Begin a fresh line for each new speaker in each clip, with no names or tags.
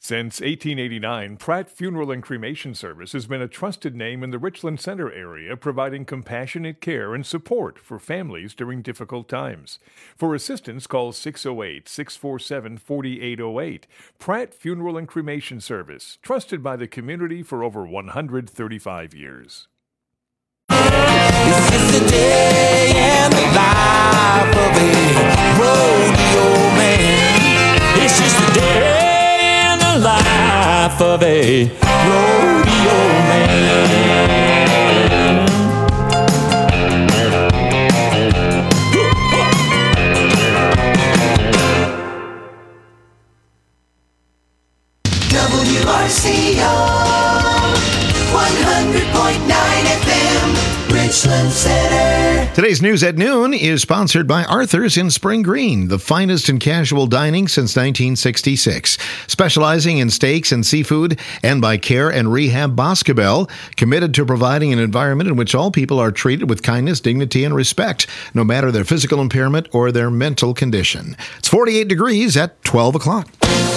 Since 1889, Pratt Funeral and Cremation Service has been a trusted name in the Richland Center area, providing compassionate care and support for families during difficult times. For assistance, call 608-647-4808. Pratt Funeral and Cremation Service, trusted by the community for over 135 years.
This is the day and the life of a rodeo man. It's just the day and the life of a rodeo man.
WRCO 100.9 FM, Richland Center.
Today's News at Noon is sponsored by Arthur's in Spring Green, the finest in casual dining since 1966. Specializing in steaks and seafood, and by Care and Rehab Boscobel, committed to providing an environment in which all people are treated with kindness, dignity, and respect, no matter their physical impairment or their mental condition. It's 48 degrees at 12 o'clock.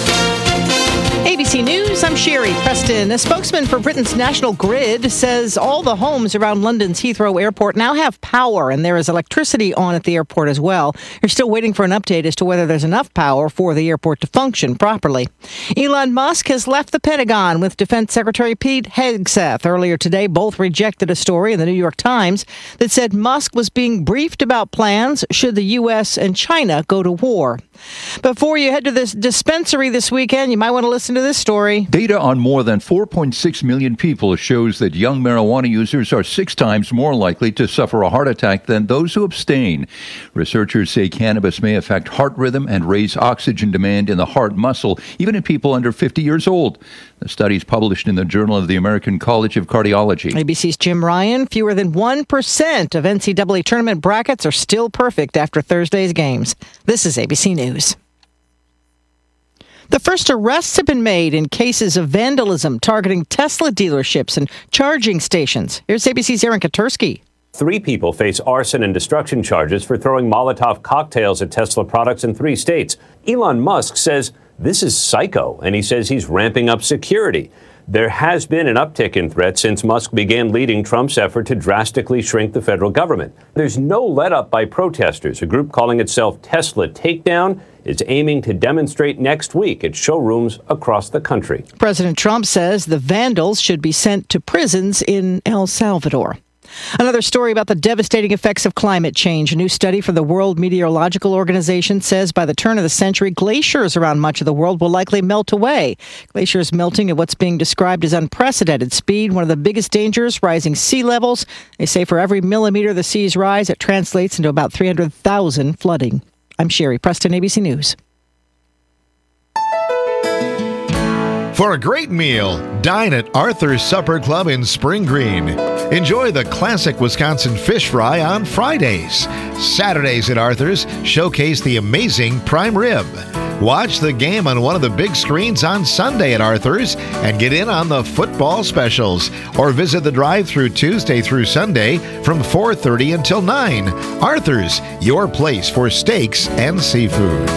ABC News, I'm Sherry Preston. A spokesman for Britain's National Grid says all the homes around London's Heathrow Airport now have power, and there is electricity on at the airport as well. They're still waiting for an update as to whether there's enough power for the airport to function properly. Elon Musk has left the Pentagon with Defense Secretary Pete Hegseth. Earlier today, both rejected a story in the New York Times that said Musk was being briefed about plans should the U.S. and China go to war. Before you head to this dispensary this weekend, you might want to listen to this story.
Data on more than 4.6 million people shows that young marijuana users are 6 times more likely to suffer a heart attack than those who abstain. Researchers say cannabis may affect heart rhythm and raise oxygen demand in the heart muscle, even in people under 50 years old. The study is published in the Journal of the American College of Cardiology.
ABC's Jim Ryan. Fewer than 1% of NCAA tournament brackets are still perfect after Thursday's games. This is ABC News. The first arrests have been made in cases of vandalism targeting Tesla dealerships and charging stations. Here's ABC's Aaron Katursky.
3 people face arson and destruction charges for throwing Molotov cocktails at Tesla products in 3 states. Elon Musk says this is psycho, and he says he's ramping up security. There has been an uptick in threats since Musk began leading Trump's effort to drastically shrink the federal government. There's no let-up by protesters. A group calling itself Tesla Takedown is aiming to demonstrate next week at showrooms across the country.
President Trump says the vandals should be sent to prisons in El Salvador. Another story about the devastating effects of climate change. A new study from the World Meteorological Organization says by the turn of the century, glaciers around much of the world will likely melt away. Glaciers melting at what's being described as unprecedented speed. One of the biggest dangers, rising sea levels. They say for every millimeter the seas rise, it translates into about 300,000 flooding. I'm Sherry Preston, ABC News.
For a great meal, dine at Arthur's Supper Club in Spring Green. Enjoy the classic Wisconsin fish fry on Fridays. Saturdays at Arthur's showcase the amazing prime rib. Watch the game on one of the big screens on Sunday at Arthur's and get in on the football specials. Or visit the drive-thru Tuesday through Sunday from 4:30 until 9. Arthur's, your place for steaks and seafood.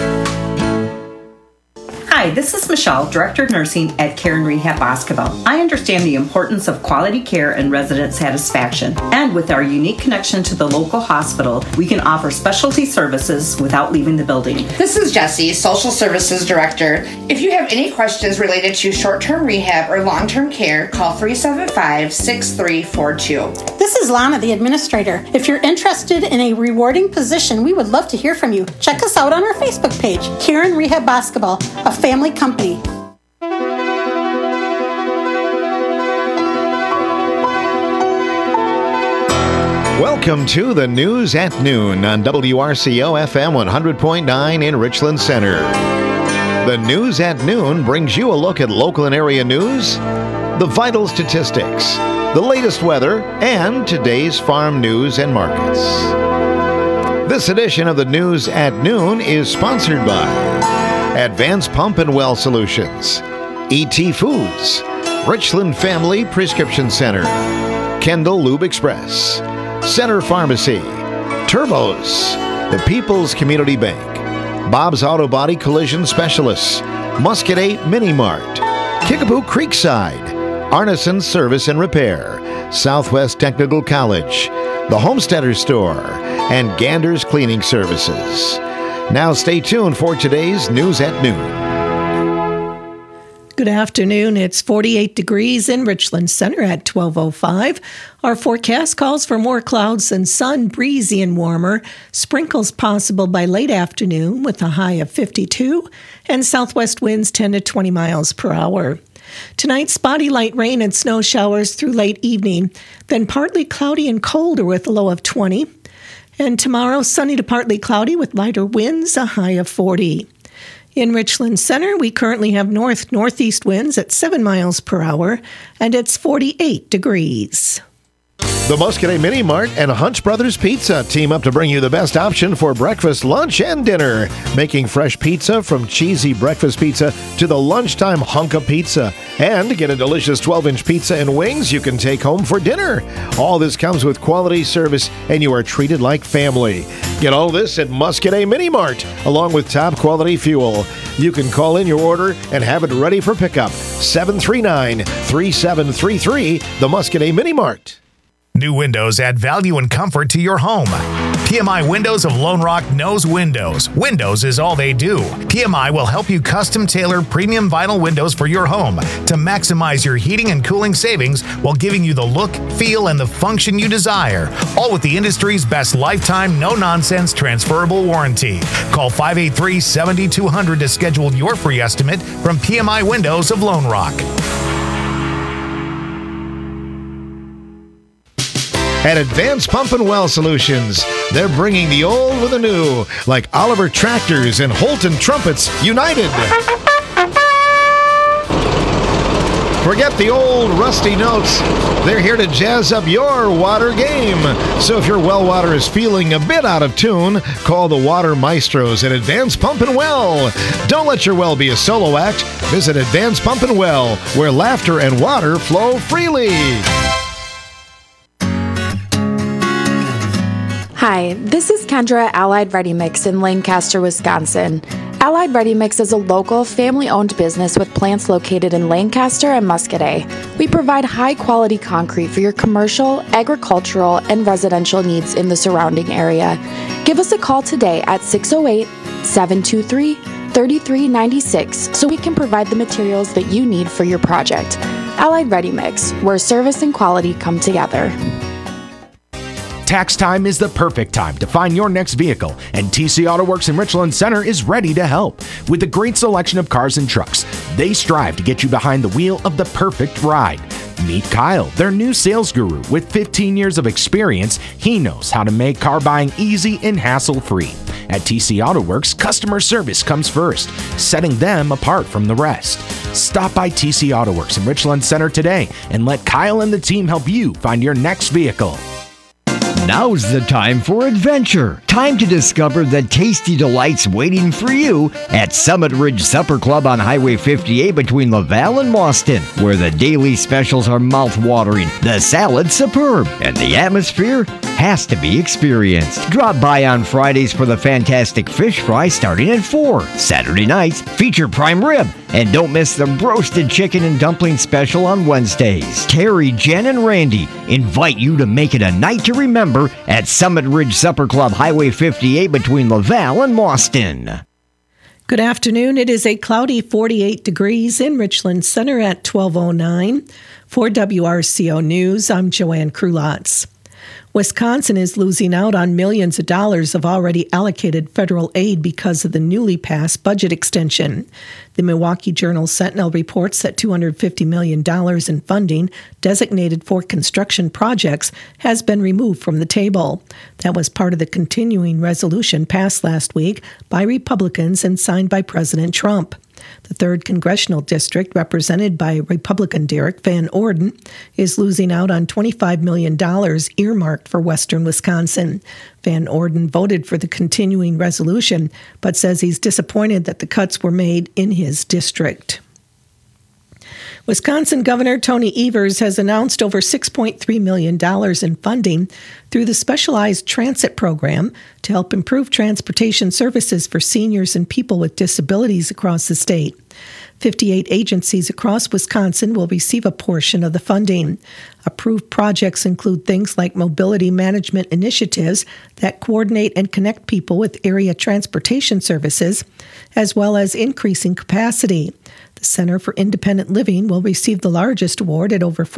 Hi, this is Michelle, Director of Nursing at Care and Rehab Boscobel. I understand the importance of quality care and resident satisfaction. And with our unique connection to the local hospital, we can offer specialty services without leaving the building.
This is Jessie, Social Services Director. If you have any questions related to short-term rehab or long-term care, call 375-6342.
This is Lana, the Administrator. If you're interested in a rewarding position, we would love to hear from you. Check us out on our Facebook page, Care and Rehab Boscobel, a family company.
Welcome to the News at Noon on WRCO FM 100.9 in Richland Center. The News at Noon brings you a look at local and area news, the vital statistics, the latest weather, and today's farm news and markets. This edition of the News at Noon is sponsored by Advanced Pump and Well Solutions, E.T. Foods, Richland Family Prescription Center, Kendall Lube Express, Center Pharmacy, Turbos, the People's Community Bank, Bob's Auto Body Collision Specialists, Muscadet Mini Mart, Kickapoo Creekside, Arneson Service and Repair, Southwest Technical College, the Homesteader Store, and Gander's Cleaning Services. Now stay tuned for today's News at Noon.
Good afternoon. It's 48 degrees in Richland Center at 12:05. Our forecast calls for more clouds than sun, breezy and warmer. Sprinkles possible by late afternoon with a high of 52, and southwest winds 10 to 20 miles per hour. Tonight, spotty light rain and snow showers through late evening, then partly cloudy and colder with a low of 20. And tomorrow, sunny to partly cloudy with lighter winds, a high of 40. In Richland Center, we currently have north-northeast winds at 7 miles per hour, and it's 48 degrees.
The Muscadet Mini Mart and Hunch Brothers Pizza team up to bring you the best option for breakfast, lunch, and dinner. Making fresh pizza from cheesy breakfast pizza to the lunchtime hunk of pizza. And get a delicious 12-inch pizza and wings you can take home for dinner. All this comes with quality service, and you are treated like family. Get all this at Muscadet Mini Mart, along with top quality fuel. You can call in your order and have it ready for pickup. 739-3733, the Muscadet Mini Mart.
New windows add value and comfort to your home. PMI Windows of Lone Rock knows windows. Windows is all they do. PMI will help you custom tailor premium vinyl windows for your home to maximize your heating and cooling savings while giving you the look, feel, and the function you desire. All with the industry's best lifetime, no-nonsense transferable warranty. Call 583-7200 to schedule your free estimate from PMI Windows of Lone Rock.
At Advanced Pump and Well Solutions, they're bringing the old with the new, like Oliver Tractors and Holton Trumpets united. Forget the old rusty notes. They're here to jazz up your water game. So if your well water is feeling a bit out of tune, call the Water Maestros at Advanced Pump and Well. Don't let your well be a solo act. Visit Advanced Pump and Well, where laughter and water flow freely.
Hi, this is Kendra at Allied Ready Mix in Lancaster, Wisconsin. Allied Ready Mix is a local, family-owned business with plants located in Lancaster and Muscadet. We provide high-quality concrete for your commercial, agricultural, and residential needs in the surrounding area. Give us a call today at 608-723-3396 so we can provide the materials that you need for your project. Allied Ready Mix, where service and quality come together.
Tax time is the perfect time to find your next vehicle, and TC Auto Works in Richland Center is ready to help. With a great selection of cars and trucks, they strive to get you behind the wheel of the perfect ride. Meet Kyle, their new sales guru. With 15 years of experience, he knows how to make car buying easy and hassle-free. At TC Auto Works, customer service comes first, setting them apart from the rest. Stop by TC Auto Works in Richland Center today and let Kyle and the team help you find your next vehicle.
Now's the time for adventure. Time to discover the tasty delights waiting for you at Summit Ridge Supper Club on Highway 58 between Laval and Mauston, where the daily specials are mouth-watering, the salad superb, and the atmosphere has to be experienced. Drop by on Fridays for the fantastic fish fry starting at 4. Saturday nights feature prime rib, and don't miss the roasted chicken and dumpling special on Wednesdays. Terry, Jen, and Randy invite you to make it a night to remember at Summit Ridge Supper Club, Highway 58 between Laval and Mauston.
Good afternoon. It is a cloudy 48 degrees in Richland Center at 12:09. For WRCO News, I'm Joanne Krulotz. Wisconsin is losing out on millions of dollars of already allocated federal aid because of the newly passed budget extension. The Milwaukee Journal-Sentinel reports that $250 million in funding designated for construction projects has been removed from the table. That was part of the continuing resolution passed last week by Republicans and signed by President Trump. The 3rd Congressional District, represented by Republican Derek Van Orden, is losing out on $25 million earmarked for western Wisconsin. Van Orden voted for the continuing resolution, but says he's disappointed that the cuts were made in his district. Wisconsin Governor Tony Evers has announced over $6.3 million in funding through the Specialized Transit Program to help improve transportation services for seniors and people with disabilities across the state. 58 agencies across Wisconsin will receive a portion of the funding. Approved projects include things like mobility management initiatives that coordinate and connect people with area transportation services, as well as increasing capacity. The Center for Independent Living will receive the largest award at over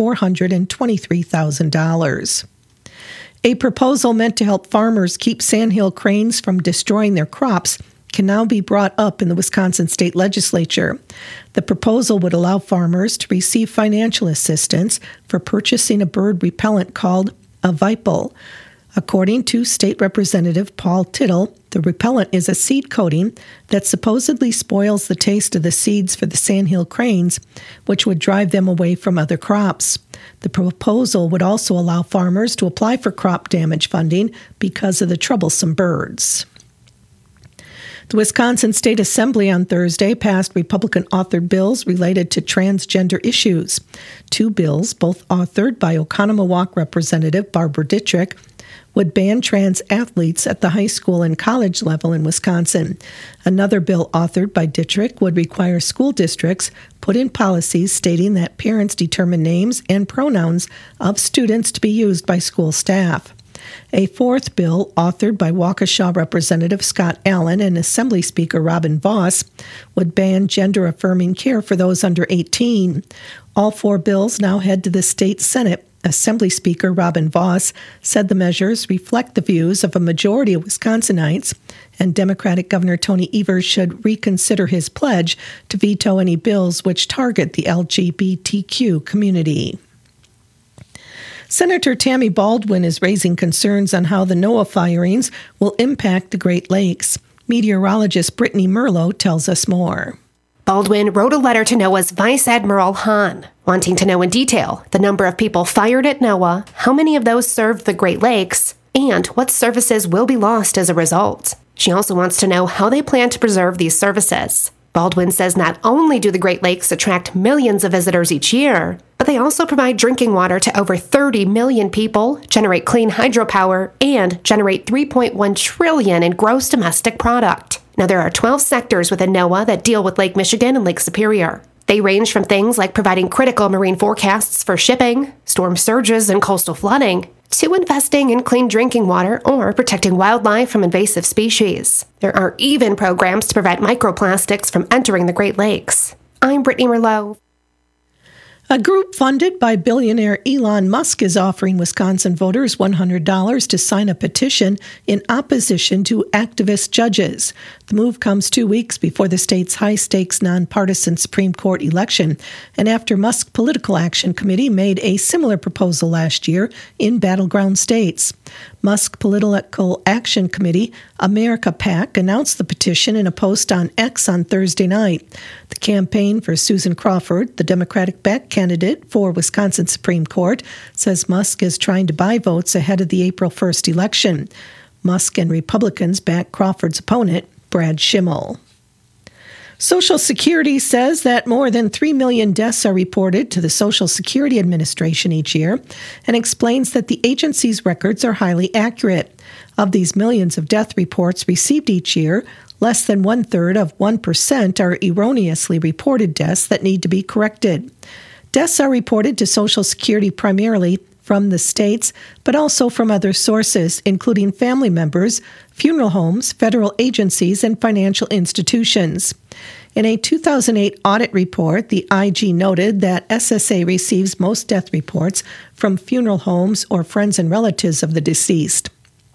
$423,000. A proposal meant to help farmers keep sandhill cranes from destroying their crops can now be brought up in the Wisconsin State Legislature. The proposal would allow farmers to receive financial assistance for purchasing a bird repellent called a Vipel. According to State Representative Paul Tittle, the repellent is a seed coating that supposedly spoils the taste of the seeds for the sandhill cranes, which would drive them away from other crops. The proposal would also allow farmers to apply for crop damage funding because of the troublesome birds. The Wisconsin State Assembly on Thursday passed Republican-authored bills related to transgender issues. Two bills, both authored by Oconomowoc Representative Barbara Dittrich, would ban trans athletes at the high school and college level in Wisconsin. Another bill authored by Dittrich would require school districts put in policies stating that parents determine names and pronouns of students to be used by school staff. A fourth bill, authored by Waukesha Representative Scott Allen and Assembly Speaker Robin Voss, would ban gender-affirming care for those under 18. All four bills now head to the state Senate. Assembly Speaker Robin Voss said the measures reflect the views of a majority of Wisconsinites, and Democratic Governor Tony Evers should reconsider his pledge to veto any bills which target the LGBTQ community. Senator Tammy Baldwin is raising concerns on how the NOAA firings will impact the Great Lakes. Meteorologist Brittany Merlo tells us more.
Baldwin wrote a letter to NOAA's Vice Admiral Hahn, wanting to know in detail the number of people fired at NOAA, how many of those served the Great Lakes, and what services will be lost as a result. She also wants to know how they plan to preserve these services. Baldwin says not only do the Great Lakes attract millions of visitors each year, but they also provide drinking water to over 30 million people, generate clean hydropower, and generate $3.1 trillion in gross domestic product. Now, there are 12 sectors within NOAA that deal with Lake Michigan and Lake Superior. They range from things like providing critical marine forecasts for shipping, storm surges, and coastal flooding, to investing in clean drinking water or protecting wildlife from invasive species. There are even programs to prevent microplastics from entering the Great Lakes. I'm Brittany Merlot.
A group funded by billionaire Elon Musk is offering Wisconsin voters $100 to sign a petition in opposition to activist judges. The move comes 2 weeks before the state's high-stakes nonpartisan Supreme Court election, and after Musk Political Action Committee made a similar proposal last year in battleground states. Musk Political Action Committee, America PAC, announced the petition in a post on X on Thursday night. The campaign for Susan Crawford, the Democratic-backed candidate for Wisconsin Supreme Court, says Musk is trying to buy votes ahead of the April 1st election. Musk and Republicans back Crawford's opponent, Brad Schimmel. Social Security says that more than 3 million deaths are reported to the Social Security Administration each year and explains that the agency's records are highly accurate. Of these millions of death reports received each year, less than 1/3 of 1% are erroneously reported deaths that need to be corrected. Deaths are reported to Social Security primarily from the states, but also from other sources, including family members, funeral homes, federal agencies, and financial institutions. In a 2008 audit report, the IG noted that SSA receives most death reports from funeral homes or friends and relatives of the deceased.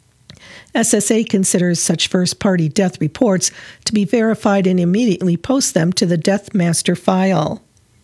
SSA considers such first-party death reports to be verified and immediately posts them to the Death Master file.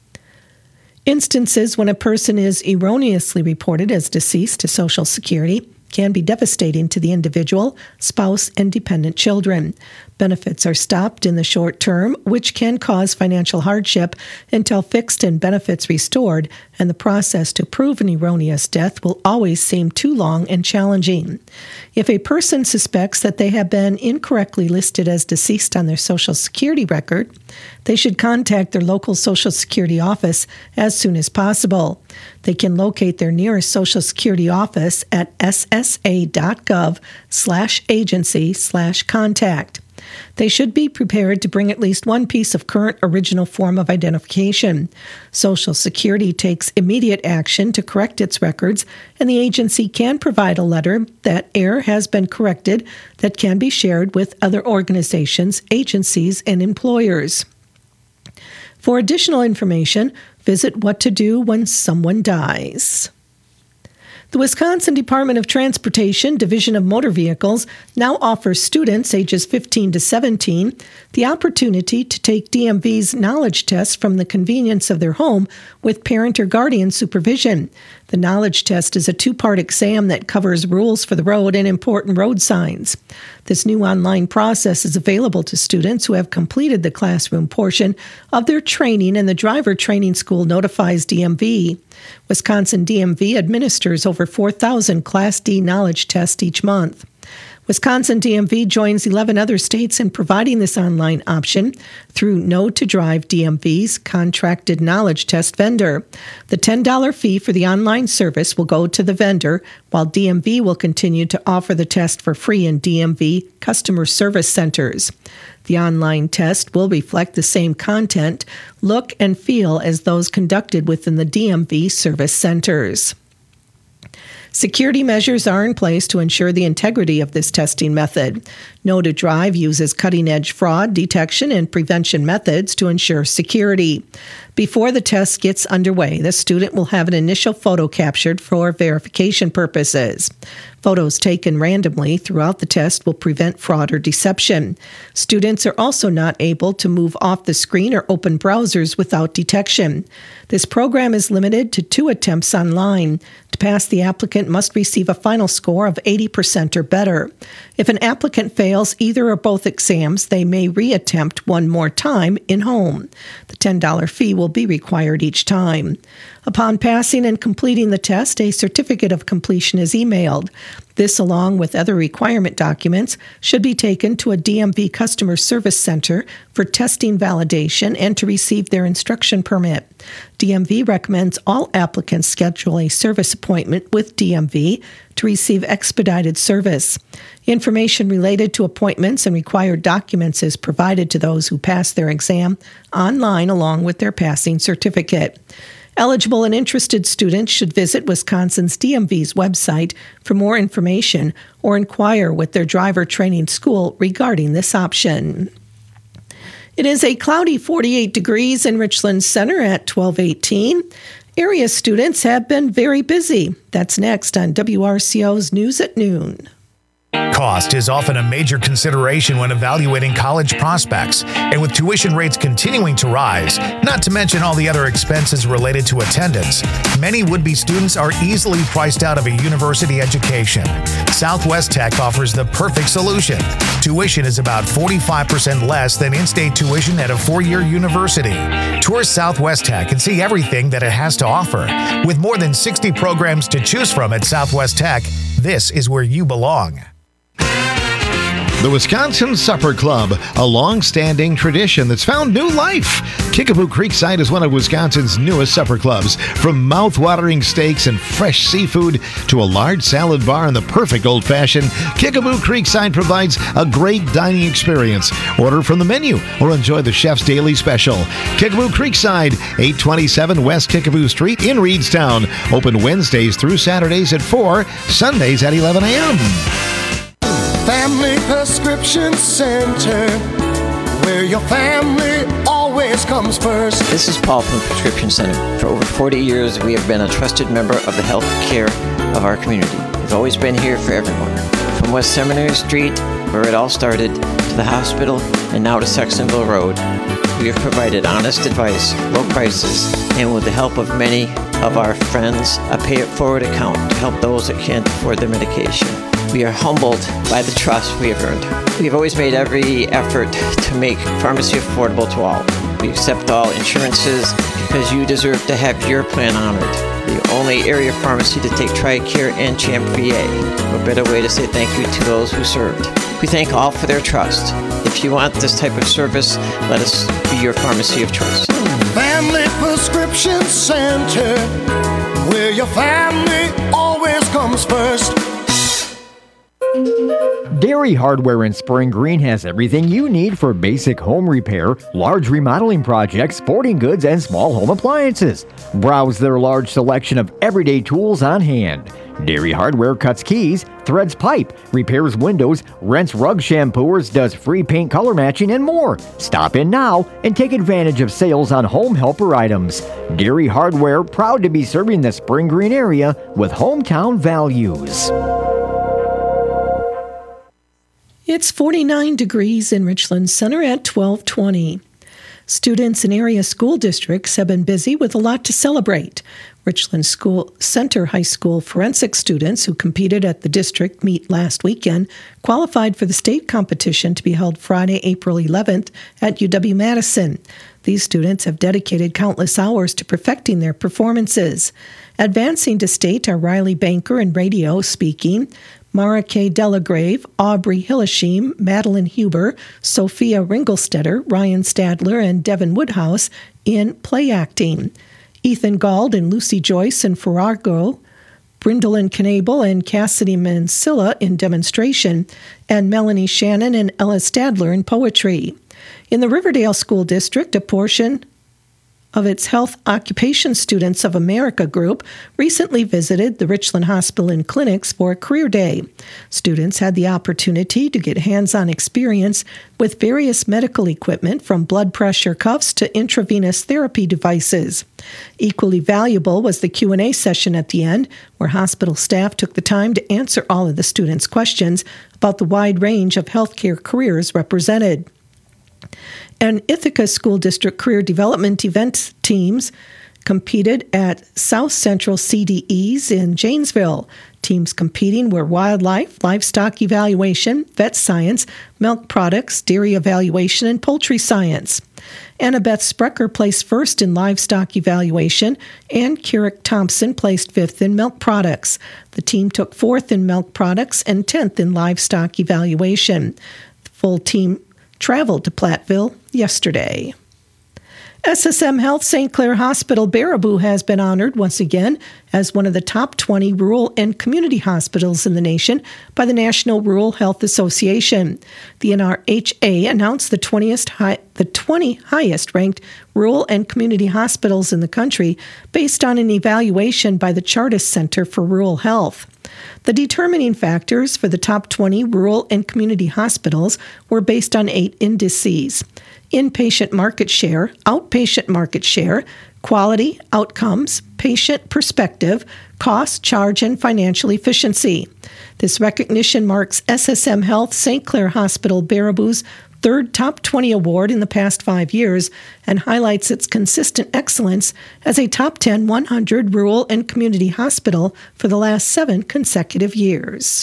Instances when a person is erroneously reported as deceased to Social Security can be devastating to the individual, spouse, and dependent children. Benefits are stopped in the short term, which can cause financial hardship until fixed and benefits restored, and the process to prove an erroneous death will always seem too long and challenging. If a person suspects that they have been incorrectly listed as deceased on their Social Security record, they should contact their local Social Security office as soon as possible. They can locate their nearest Social Security office at ssa.gov/agency/contact. They should be prepared to bring at least one piece of current original form of identification. Social Security takes immediate action to correct its records, and the agency can provide a letter that error has been corrected that can be shared with other organizations, agencies, and employers. For additional information, visit What to Do When Someone Dies. The Wisconsin Department of Transportation Division of Motor Vehicles now offers students ages 15 to 17 the opportunity to take DMV's knowledge test from the convenience of their home with parent or guardian supervision. The knowledge test is a two-part exam that covers rules for the road and important road signs. This new online process is available to students who have completed the classroom portion of their training, and the driver training school notifies DMV. Wisconsin DMV administers over 4,000 Class D knowledge tests each month. Wisconsin DMV joins 11 other states in providing this online option through Know to Drive DMV's contracted knowledge test vendor. The $10 fee for the online service will go to the vendor, while DMV will continue to offer the test for free in DMV customer service centers. The online test will reflect the same content, look, and feel as those conducted within the DMV service centers. Security measures are in place to ensure the integrity of this testing method. Know to Drive uses cutting-edge fraud detection and prevention methods to ensure security. Before the test gets underway, the student will have an initial photo captured for verification purposes. Photos taken randomly throughout the test will prevent fraud or deception. Students are also not able to move off the screen or open browsers without detection. This program is limited to 2 attempts online. To pass, the applicant must receive a final score of 80% or better. If an applicant fails either or both exams, they may reattempt one more time in home. The $10 fee will be required each time. Upon passing and completing the test, a certificate of completion is emailed. This, along with other requirement documents, should be taken to a DMV customer service center for testing validation and to receive their instruction permit. DMV recommends all applicants schedule a service appointment with DMV to receive expedited service. Information related to appointments and required documents is provided to those who pass their exam online along with their passing certificate. Eligible and interested students should visit Wisconsin's DMV's website for more information or inquire with their driver training school regarding this option. It is a cloudy 48 degrees in Richland Center at 12:18. Area students have been very busy. That's next on WRCO's News at Noon.
Cost is often a major consideration when evaluating college prospects, and with tuition rates continuing to rise, not to mention all the other expenses related to attendance, many would-be students are easily priced out of a university education. Southwest Tech offers the perfect solution. Tuition is about 45% less than in-state tuition at a 4-year university. Tour Southwest Tech and see everything that it has to offer. With more than 60 programs to choose from at Southwest Tech, this is where you belong.
The Wisconsin Supper Club, a long-standing tradition that's found new life. Kickapoo Creekside is one of Wisconsin's newest supper clubs. From mouth-watering steaks and fresh seafood to a large salad bar and the perfect old-fashioned, Kickapoo Creekside provides a great dining experience. Order from the menu or enjoy the chef's daily special. Kickapoo Creekside, 827 West Kickapoo Street in Reedstown. Open Wednesdays through Saturdays at 4, Sundays at 11 a.m.
Family Prescription Center, where your family always comes first.
This is Paul from the Prescription Center. For over 40 years, we have been a trusted member of the health care of our community. We've always been here for everyone. From West Seminary Street, where it all started, to the hospital, and now to Saxonville Road, we have provided honest advice, low prices, and with the help of many of our friends, a pay-it-forward account to help those that can't afford their medication. We are humbled by the trust we have earned. We have always made every effort to make pharmacy affordable to all. We accept all insurances because you deserve to have your plan honored. The only area pharmacy to take TRICARE and CHAMP VA. What better way to say thank you to those who served. We thank all for their trust. If you want this type of service, let us be your pharmacy of choice.
Family Prescription Center, where your family always comes first.
Dairy Hardware in Spring Green has everything you need for basic home repair, large remodeling projects, sporting goods, and small home appliances. Browse their large selection of everyday tools on hand. Dairy Hardware cuts keys, threads pipe, repairs windows, rents rug shampooers, does free paint color matching, and more. Stop in now and take advantage of sales on home helper items. Dairy Hardware, proud to be serving the Spring Green area with hometown values.
It's 49 degrees in Richland Center at 12:20. Students in area school districts have been busy with a lot to celebrate. Richland School Center High School forensic students who competed at the district meet last weekend qualified for the state competition to be held Friday, April 11th at UW-Madison. These students have dedicated countless hours to perfecting their performances. Advancing to state are Riley Banker in radio speaking, Mara K. Delagrave, Aubrey Hillesheim, Madeline Huber, Sophia Ringelstetter, Ryan Stadler, and Devin Woodhouse in play acting. Ethan Gald and Lucy Joyce in Farrago, Brindlin Knabel and Cassidy Mansilla in demonstration, and Melanie Shannon and Ella Stadler in poetry. In the Riverdale School District, a portion of its Health Occupation Students of America group recently visited the Richland Hospital and Clinics for a career day. Students had the opportunity to get hands-on experience with various medical equipment from blood pressure cuffs to intravenous therapy devices. Equally valuable was the Q&A session at the end, where hospital staff took the time to answer all of the students' questions about the wide range of healthcare careers represented. And Ithaca School District Career Development event teams competed at South Central CDEs in Janesville. Teams competing were wildlife, livestock evaluation, vet science, milk products, dairy evaluation, and poultry science. Annabeth Sprecher placed first in livestock evaluation, and Kirik Thompson placed fifth in milk products. The team took fourth in milk products and 10th in livestock evaluation. The full team traveled to Platteville yesterday. SSM Health St. Clair Hospital Baraboo has been honored once again as one of the top 20 rural and community hospitals in the nation by the National Rural Health Association. The NRHA announced the 20 highest ranked rural and community hospitals in the country based on an evaluation by the Chartis Center for Rural Health. The determining factors for the top 20 rural and community hospitals were based on 8 indices: inpatient market share, outpatient market share, quality, outcomes, patient perspective, cost, charge, and financial efficiency. This recognition marks SSM Health St. Clair Hospital Baraboo's third top 20 award in the past 5 years and highlights its consistent excellence as a top 10 100 rural and community hospital for the last 7 consecutive years.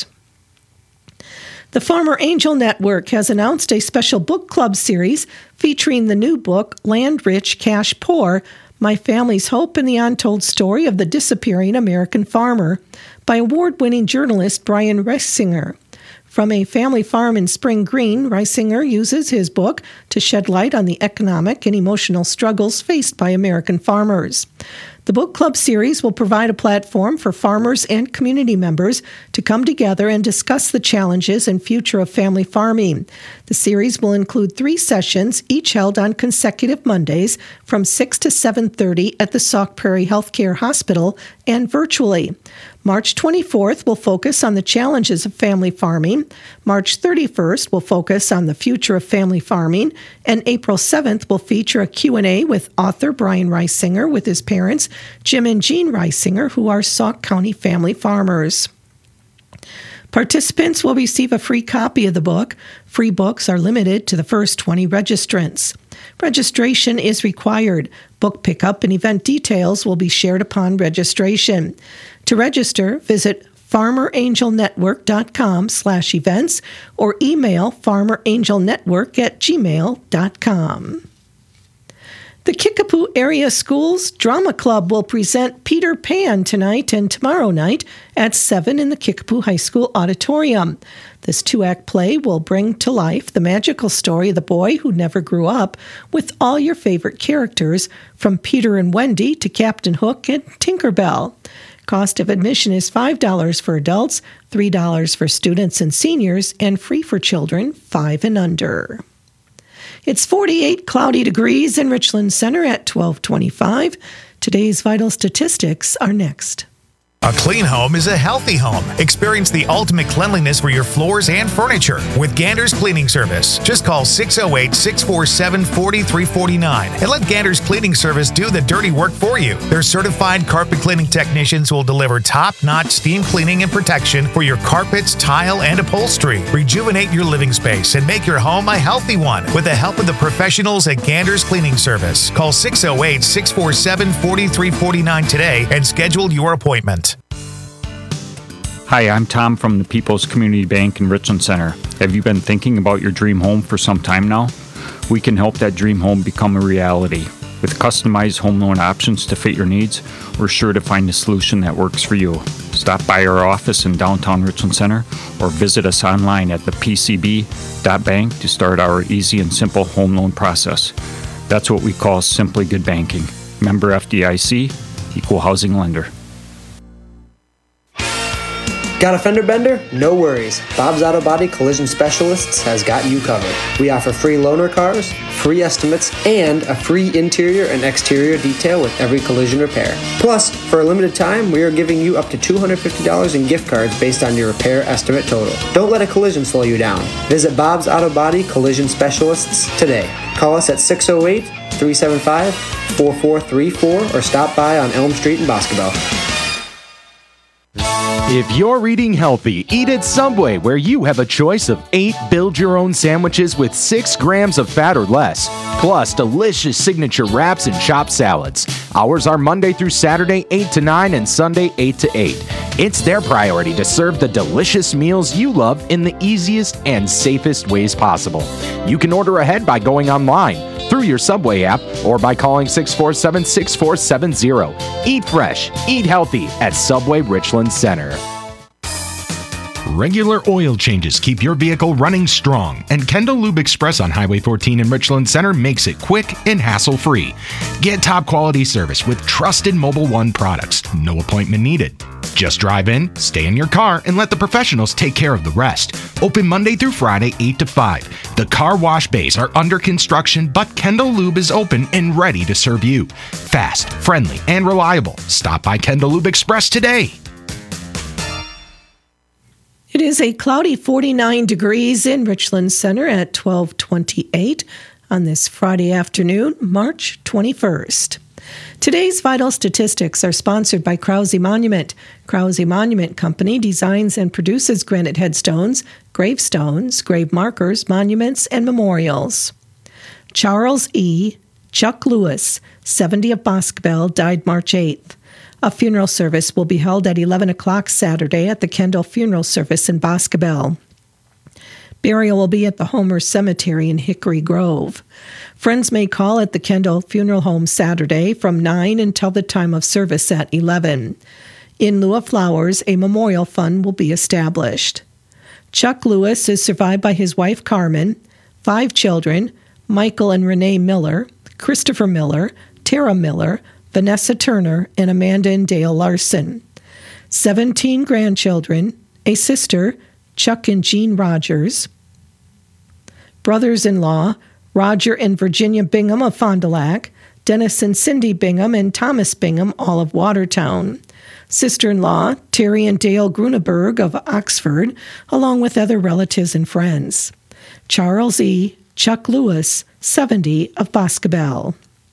The Farmer Angel Network has announced a special book club series featuring the new book, Land Rich, Cash Poor, My Family's Hope and the Untold Story of the Disappearing American Farmer, by award-winning journalist Brian Reisinger. From a family farm in Spring Green, Reisinger uses his book to shed light on the economic and emotional struggles faced by American farmers. The book club series will provide a platform for farmers and community members to come together and discuss the challenges and future of family farming. The series will include 3 sessions, each held on consecutive Mondays from 6 to 7:30 at the Sauk Prairie Healthcare Hospital and virtually. March 24th will focus on the challenges of family farming. March 31st will focus on the future of family farming. And April 7th will feature a Q&A with author Brian Reisinger with his parents, Jim and Jean Reisinger, who are Sauk County family farmers. Participants will receive a free copy of the book. Free books are limited to the first 20 registrants. Registration is required. Book pickup and event details will be shared upon registration. To register, visit farmerangelnetwork.com/events or email farmerangelnetwork@gmail.com. The Kickapoo Area Schools Drama Club will present Peter Pan tonight and tomorrow night at 7 in the Kickapoo High School auditorium. This 2-act play will bring to life the magical story of the boy who never grew up with all your favorite characters, from Peter and Wendy to Captain Hook and Tinkerbell. Cost of admission is $5 for adults, $3 for students and seniors, and free for children 5 and under. It's 48 cloudy degrees in Richland Center at 12:25. Today's vital statistics are next.
A clean home is a healthy home. Experience the ultimate cleanliness for your floors and furniture with Gander's Cleaning Service. Just call 608-647-4349 and let Gander's Cleaning Service do the dirty work for you. Their certified carpet cleaning technicians will deliver top-notch steam cleaning and protection for your carpets, tile, and upholstery. Rejuvenate your living space and make your home a healthy one with the help of the professionals at Gander's Cleaning Service. Call 608-647-4349 today and schedule your appointment.
Hi, I'm Tom from the People's Community Bank in Richland Center. Have you been thinking about your dream home for some time now? We can help that dream home become a reality. With customized home loan options to fit your needs, we're sure to find a solution that works for you. Stop by our office in downtown Richland Center or visit us online at thepcb.bank to start our easy and simple home loan process. That's what we call Simply Good Banking. Member FDIC, Equal Housing Lender.
Got a fender bender? No worries. Bob's Auto Body Collision Specialists has got you covered. We offer free loaner cars, free estimates, and a free interior and exterior detail with every collision repair. Plus, for a limited time, we are giving you up to $250 in gift cards based on your repair estimate total. Don't let a collision slow you down. Visit Bob's Auto Body Collision Specialists today. Call us at 608-375-4434 or stop by on Elm Street in Boscobel.
If you're eating healthy, eat at Subway, where you have a choice of 8 build-your-own sandwiches with 6 grams of fat or less, plus delicious signature wraps and chopped salads. Hours are Monday through Saturday, 8 to 9, and Sunday, 8 to 8. It's their priority to serve the delicious meals you love in the easiest and safest ways possible. You can order ahead by going online, through your Subway app, or by calling 647-6470. Eat fresh, eat healthy at Subway Richland Center.
Regular oil changes keep your vehicle running strong, and Kendall Lube Express on Highway 14 in Richland Center makes it quick and hassle-free. Get top quality service with trusted Mobil 1 products. No appointment needed. Just drive in, stay in your car, and let the professionals take care of the rest. Open Monday through Friday, 8 to 5. The car wash bays are under construction, but Kendall Lube is open and ready to serve you. Fast, friendly, and reliable. Stop by Kendall Lube Express today.
It is a cloudy 49 degrees in Richland Center at 12:28 on this Friday afternoon, March 21st. Today's vital statistics are sponsored by Krause Monument. Krause Monument Company designs and produces granite headstones, gravestones, grave markers, monuments, and memorials. Charles E. Chuck Lewis, 70 of Boscobel, died March 8th. A funeral service will be held at 11 o'clock Saturday at the Kendall Funeral Service in Boscobel. Burial will be at the Homer Cemetery in Hickory Grove. Friends may call at the Kendall Funeral Home Saturday from 9 until the time of service at 11. In lieu of flowers, a memorial fund will be established. Chuck Lewis is survived by his wife Carmen, 5 children, Michael and Renee Miller, Christopher Miller, Tara Miller, Vanessa Turner, and Amanda and Dale Larson. 17 grandchildren, a sister, Chuck and Jean Rogers, brothers-in-law, Roger and Virginia Bingham of Fond du Lac, Dennis and Cindy Bingham and Thomas Bingham, all of Watertown. Sister-in-law, Terry and Dale Gruneberg of Oxford, along with other relatives and friends. Charles E. Chuck Lewis, 70 of Boscobel.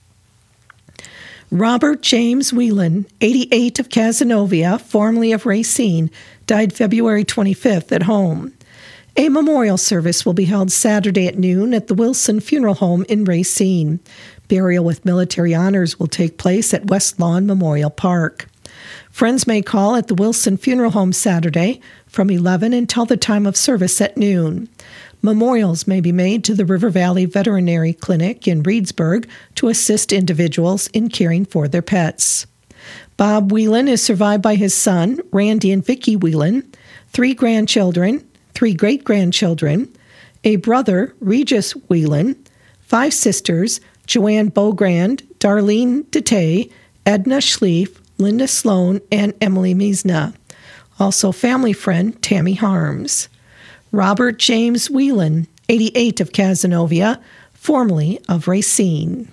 Robert James Whelan, 88 of Cazenovia, formerly of Racine, died February 25th at home. A memorial service will be held Saturday at noon at the Wilson Funeral Home in Racine. Burial with military honors will take place at West Lawn Memorial Park. Friends may call at the Wilson Funeral Home Saturday from 11 until the time of service at noon. Memorials may be made to the River Valley Veterinary Clinic in Reedsburg to assist individuals in caring for their pets. Bob Whelan is survived by his son, Randy and Vicki Whelan, 3 grandchildren, 3 great-grandchildren, a brother, Regis Whelan, 5 sisters, Joanne Beaugrand, Darlene DeTay, Edna Schlief, Linda Sloan and Emily Miesna. Also family friend Tammy Harms. Robert James Whelan, 88, of Cazenovia, formerly of Racine.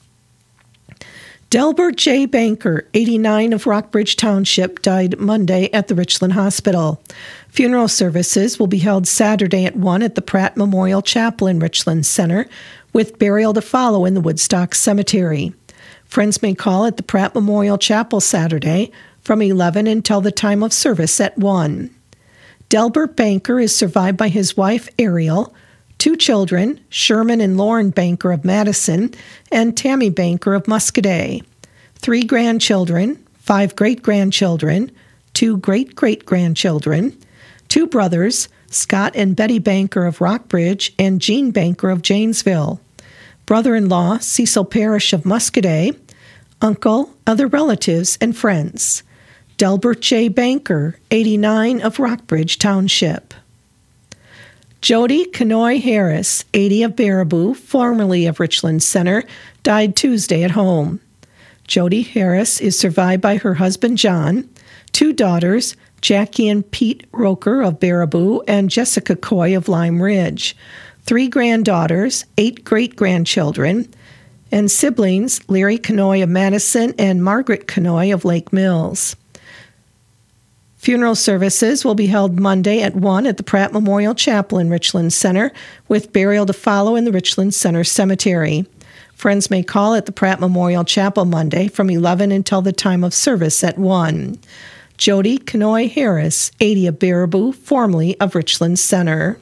Delbert J. Banker, 89, of Rockbridge Township, died Monday at the Richland Hospital. Funeral services will be held Saturday at 1 at the Pratt Memorial Chapel in Richland Center, with burial to follow in the Woodstock Cemetery. Friends may call at the Pratt Memorial Chapel Saturday from 11 until the time of service at 1. Delbert Banker is survived by his wife, Ariel, 2 children, Sherman and Lauren Banker of Madison, and Tammy Banker of Muscadet, 3 grandchildren, 5 great-grandchildren, 2 great-great-grandchildren, 2 brothers, Scott and Betty Banker of Rockbridge and Jean Banker of Janesville, brother-in-law Cecil Parrish of Muscadet, uncle, other relatives, and friends. Delbert J. Banker, 89, of Rockbridge Township. Jody Kanoy Harris, 80, of Baraboo, formerly of Richland Center, died Tuesday at home. Jody Harris is survived by her husband John, 2 daughters, Jackie and Pete Roker of Baraboo and Jessica Coy of Lime Ridge, 3 granddaughters, 8 great-grandchildren, and siblings Larry Kanoy of Madison and Margaret Kanoy of Lake Mills. Funeral services will be held Monday at 1 at the Pratt Memorial Chapel in Richland Center, with burial to follow in the Richland Center Cemetery. Friends may call at the Pratt Memorial Chapel Monday from 11 until the time of service at 1. Jody Kanoy Harris, 80, of Baraboo, formerly of Richland Center.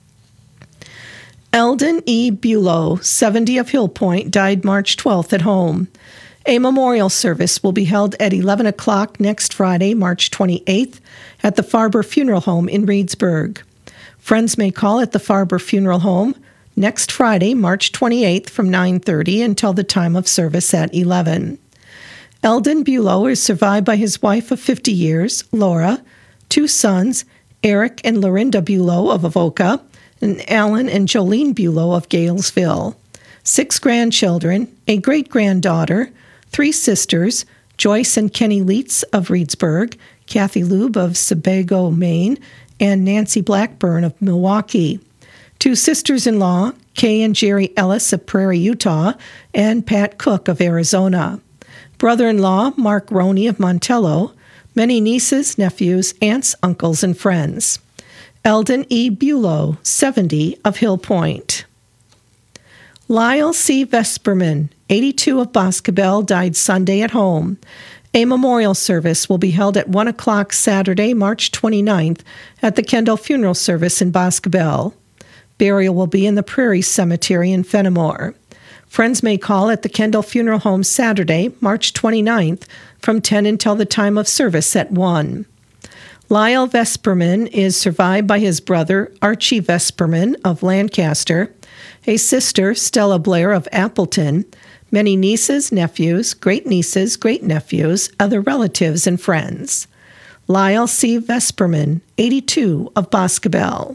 Eldon E. Bulow, 70, of Hill Point, died March 12th at home. A memorial service will be held at 11 o'clock next Friday, March 28th, at the Farber Funeral Home in Reedsburg. Friends may call at the Farber Funeral Home next Friday, March 28th, from 9:30 until the time of service at 11. Eldon Bulow is survived by his wife of 50 years, Laura, 2 sons, Eric and Lorinda Bulow of Avoca, and Alan and Jolene Bulow of Galesville, 6 grandchildren, a great-granddaughter, 3 sisters, Joyce and Kenny Leitz of Reedsburg, Kathy Lube of Sebago, Maine, and Nancy Blackburn of Milwaukee, 2 sisters-in-law, Kay and Jerry Ellis of Prairie, Utah, and Pat Cook of Arizona, brother-in-law Mark Roney of Montello, many nieces, nephews, aunts, uncles, and friends. Eldon E. Bulow, 70, of Hill Point. Lyle C. Vesperman, 82, of Boscobel, died Sunday at home. A memorial service will be held at 1 o'clock Saturday, March 29th, at the Kendall Funeral Service in Boscobel. Burial will be in the Prairie Cemetery in Fenimore. Friends may call at the Kendall Funeral Home Saturday, March 29th, from 10 until the time of service at 1. Lyle Vesperman is survived by his brother, Archie Vesperman of Lancaster, a sister, Stella Blair of Appleton, many nieces, nephews, great-nieces, great-nephews, other relatives, and friends. Lyle C. Vesperman, 82, of Boscobel.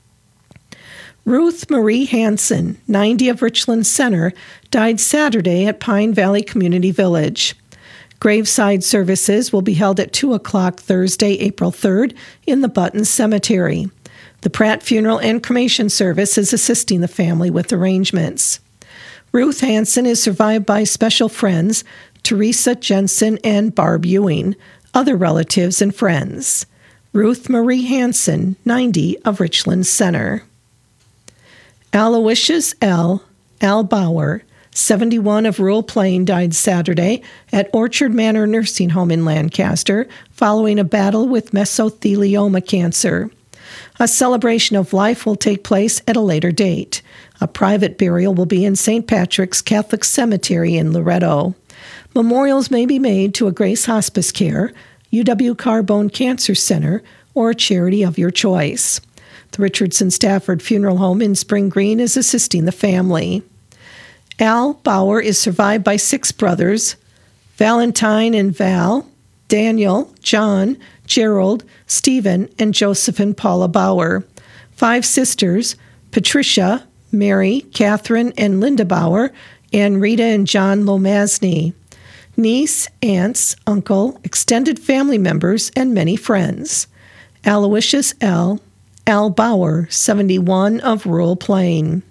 Ruth Marie Hansen, 90, of Richland Center, died Saturday at Pine Valley Community Village. Graveside services will be held at 2 o'clock Thursday, April 3rd, in the Button Cemetery. The Pratt Funeral and Cremation Service is assisting the family with arrangements. Ruth Hansen is survived by special friends Teresa Jensen and Barb Ewing, other relatives and friends. Ruth Marie Hansen, 90, of Richland Center. Aloysius L. Bauer, 71, of Rural Plain, died Saturday at Orchard Manor Nursing Home in Lancaster following a battle with mesothelioma cancer. A celebration of life will take place at a later date. A private burial will be in St. Patrick's Catholic Cemetery in Loretto. Memorials may be made to a Grace Hospice Care, UW Carbone Cancer Center, or a charity of your choice. The Richardson Stafford Funeral Home in Spring Green is assisting the family. Al Bauer is survived by 6 brothers, Valentine and Val, Daniel, John, Gerald, Stephen, and Joseph and Paula Bauer. 5 sisters, Patricia, Mary, Catherine, and Linda Bauer, and Rita and John Lomasny. niece, aunts, uncle, extended family members, and many friends. Aloysius L. Al Bauer, 71, of Rural Plain.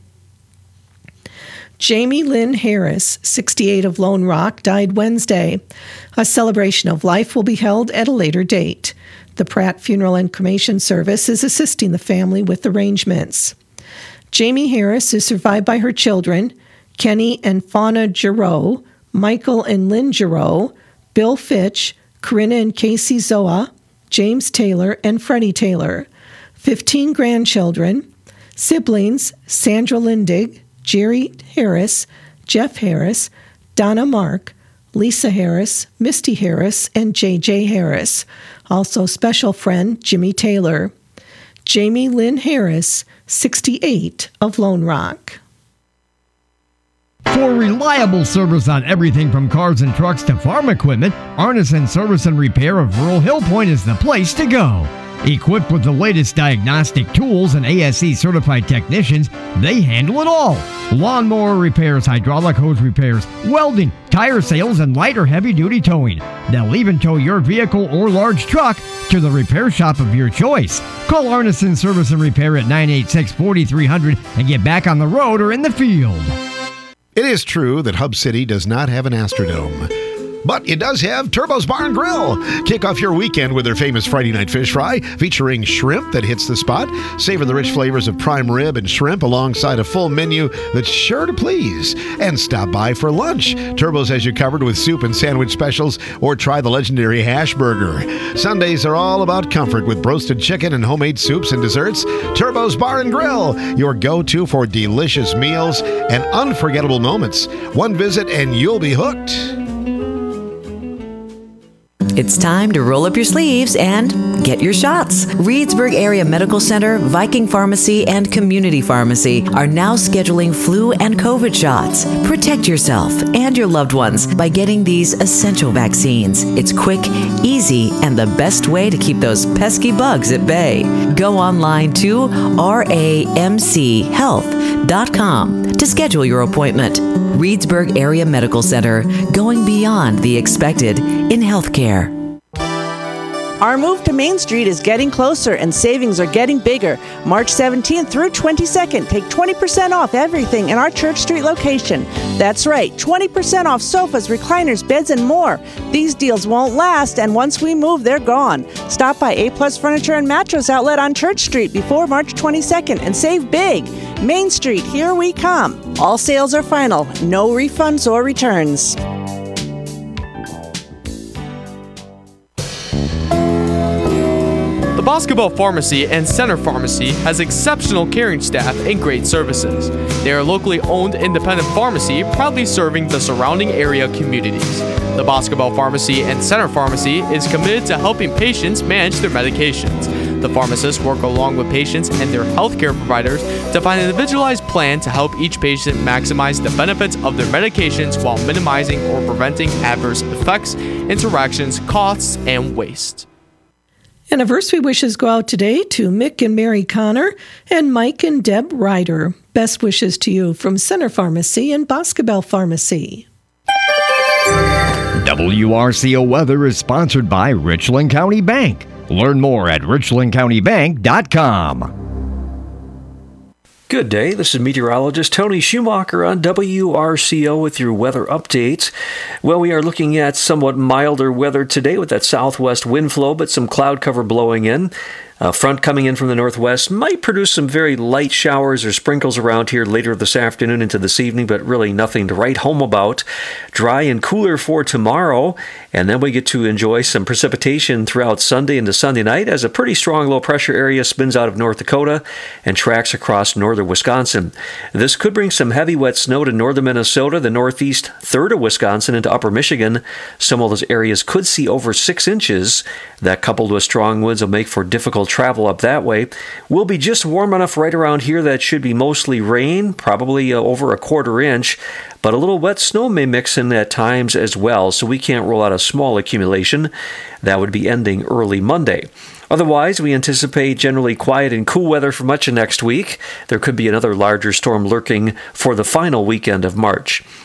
Jamie Lynn Harris, 68, of Lone Rock, died Wednesday. A celebration of life will be held at a later date. The Pratt Funeral and Cremation Service is assisting the family with arrangements. Jamie Harris is survived by her children, Kenny and Fauna Giroux, Michael and Lynn Giroux, Bill Fitch, Corinna and Casey Zoa, James Taylor, and Freddie Taylor. 15 grandchildren, siblings, Sandra Lindig, Jerry Harris, Jeff Harris, Donna Mark, Lisa Harris, Misty Harris, and J.J. Harris. Also special friend Jimmy Taylor. Jamie Lynn Harris, 68, of Lone Rock.
For reliable service on everything from cars and trucks to farm equipment, Arneson Service and Repair of Rural Hill Point is the place to go. Equipped with the latest diagnostic tools and ASE certified technicians, they handle it all. Lawnmower repairs, hydraulic hose repairs, welding, tire sales, and light or heavy duty towing. They'll even tow your vehicle or large truck to the repair shop of your choice. Call Arneson Service and Repair at 986-4300 and get back on the road or in the field.
It is true that Hub City does not have an Astrodome, but it does have Turbo's Bar and Grill. Kick off your weekend with their famous Friday night fish fry featuring shrimp that hits the spot. Savor the rich flavors of prime rib and shrimp alongside a full menu that's sure to please. And stop by for lunch. Turbo's has you covered with soup and sandwich specials, or try the legendary hash burger. Sundays are all about comfort with roasted chicken and homemade soups and desserts. Turbo's Bar and Grill, your go-to for delicious meals and unforgettable moments. One visit and you'll be hooked.
It's time to roll up your sleeves and get your shots. Reedsburg Area Medical Center, Viking Pharmacy, and Community Pharmacy are now scheduling flu and COVID shots. Protect yourself and your loved ones by getting these essential vaccines. It's quick, easy, and the best way to keep those pesky bugs at bay. Go online to ramchealth.com to schedule your appointment. Reedsburg Area Medical Center, going beyond the expected in healthcare.
Our move to Main Street is getting closer and savings are getting bigger. March 17th through 22nd, take 20% off everything in our Church Street location. That's right, 20% off sofas, recliners, beds, and more. These deals won't last, and once we move, they're gone. Stop by A-Plus Furniture and Mattress Outlet on Church Street before March 22nd and save big. Main Street, here we come. All sales are final, no refunds or returns.
The Boscobel Pharmacy and Center Pharmacy has exceptional caring staff and great services. They are locally owned independent pharmacy proudly serving the surrounding area communities. The Boscobel Pharmacy and Center Pharmacy is committed to helping patients manage their medications. The pharmacists work along with patients and their healthcare providers to find an individualized plan to help each patient maximize the benefits of their medications while minimizing or preventing adverse effects, interactions, costs, and waste.
Anniversary wishes go out today to Mick and Mary Connor and Mike and Deb Ryder. Best wishes to you from Center Pharmacy and Boscobel Pharmacy.
WRCO Weather is sponsored by Richland County Bank. Learn more at richlandcountybank.com.
Good day, this is meteorologist Tony Schumacher on WRCO with your weather updates. Well, we are looking at somewhat milder weather today with that southwest wind flow, but some cloud cover blowing in. A front coming in from the northwest might produce some very light showers or sprinkles around here later this afternoon into this evening, but really nothing to write home about. Dry and cooler for tomorrow, and then we get to enjoy some precipitation throughout Sunday into Sunday night as a pretty strong low-pressure area spins out of North Dakota and tracks across northern Wisconsin. This could bring some heavy wet snow to northern Minnesota, the northeast third of Wisconsin into upper Michigan. Some of those areas could see over 6 inches. That, coupled with strong winds, will make for difficult travel up that way. Will be just warm enough right around here that should be mostly rain, probably over a quarter inch, but a little wet snow may mix in at times as well, so we can't rule out a small accumulation. That would be ending early Monday. Otherwise, we anticipate generally quiet and cool weather for much of next week. There could be another larger storm lurking for the final weekend of March.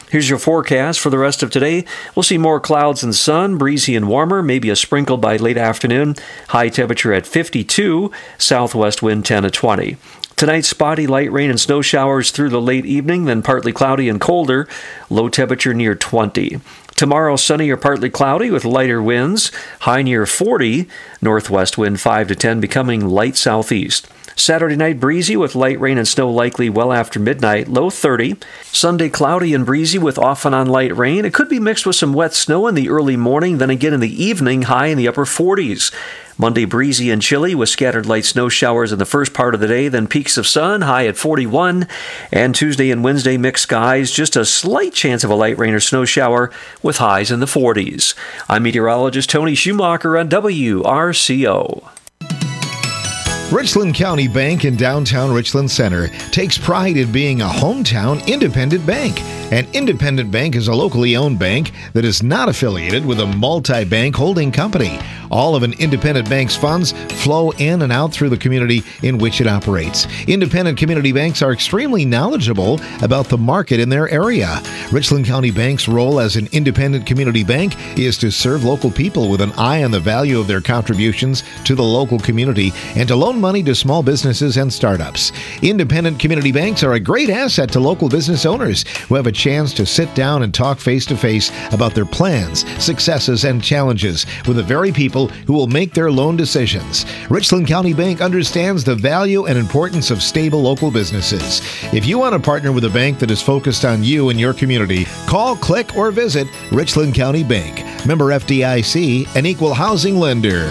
Here's your forecast for the rest of today. We'll see more clouds and sun, breezy and warmer, maybe a sprinkle by late afternoon. High temperature at 52, southwest wind 10 to 20. Tonight, spotty light rain and snow showers through the late evening, then partly cloudy and colder. Low temperature near 20. Tomorrow, sunny or partly cloudy with lighter winds. High near 40. Northwest wind 5 to 10, becoming light southeast. Saturday night, breezy with light rain and snow likely well after midnight, low 30. Sunday, cloudy and breezy with off and on light rain. It could be mixed with some wet snow in the early morning, then again in the evening, high in the upper 40s. Monday, breezy and chilly with scattered light snow showers in the first part of the day, then peaks of sun, high at 41. And Tuesday and Wednesday, mixed skies, just a slight chance of a light rain or snow shower with highs in the 40s. I'm meteorologist Tony Schumacher on WRCO.
Richland County Bank in downtown Richland Center takes pride in being a hometown independent bank. An independent bank is a locally owned bank that is not affiliated with a multi-bank holding company. All of an independent bank's funds flow in and out through the community in which it operates. Independent community banks are extremely knowledgeable about the market in their area. Richland County Bank's role as an independent community bank is to serve local people with an eye on the value of their contributions to the local community and to loan money to small businesses and startups. Independent community banks are a great asset to local business owners who have a chance to sit down and talk face-to-face about their plans, successes, and challenges with the very people who will make their loan decisions. Richland County Bank understands the value and importance of stable local businesses. If you want to partner with a bank that is focused on you and your community, call, click, or visit Richland County Bank. Member FDIC, an equal housing lender.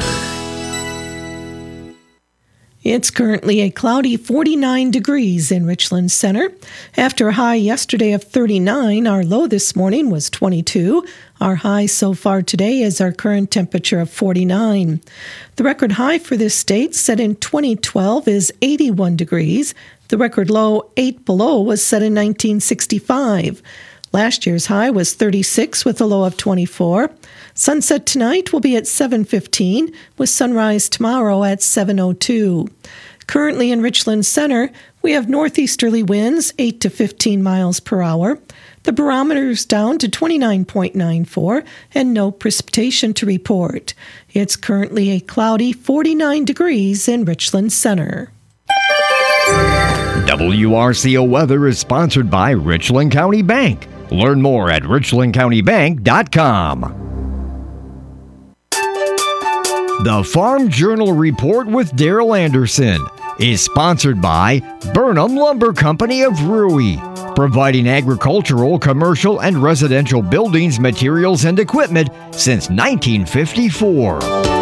It's currently a cloudy 49 degrees in Richland Center. After a high yesterday of 39, our low this morning was 22. Our high so far today is our current temperature of 49. The record high for this state, set in 2012, is 81 degrees. The record low, 8 below, was set in 1965. Last year's high was 36 with a low of 24. Sunset tonight will be at 7:15 with sunrise tomorrow at 7:02. Currently in Richland Center, we have northeasterly winds 8 to 15 miles per hour. The barometer's down to 29.94 and no precipitation to report. It's currently a cloudy 49 degrees in Richland Center.
WRCO Weather is sponsored by Richland County Bank. Learn more at richlandcountybank.com. The Farm Journal Report with Daryl Anderson is sponsored by Burnham Lumber Company of Rui, providing agricultural, commercial, and residential buildings, materials, and equipment since 1954.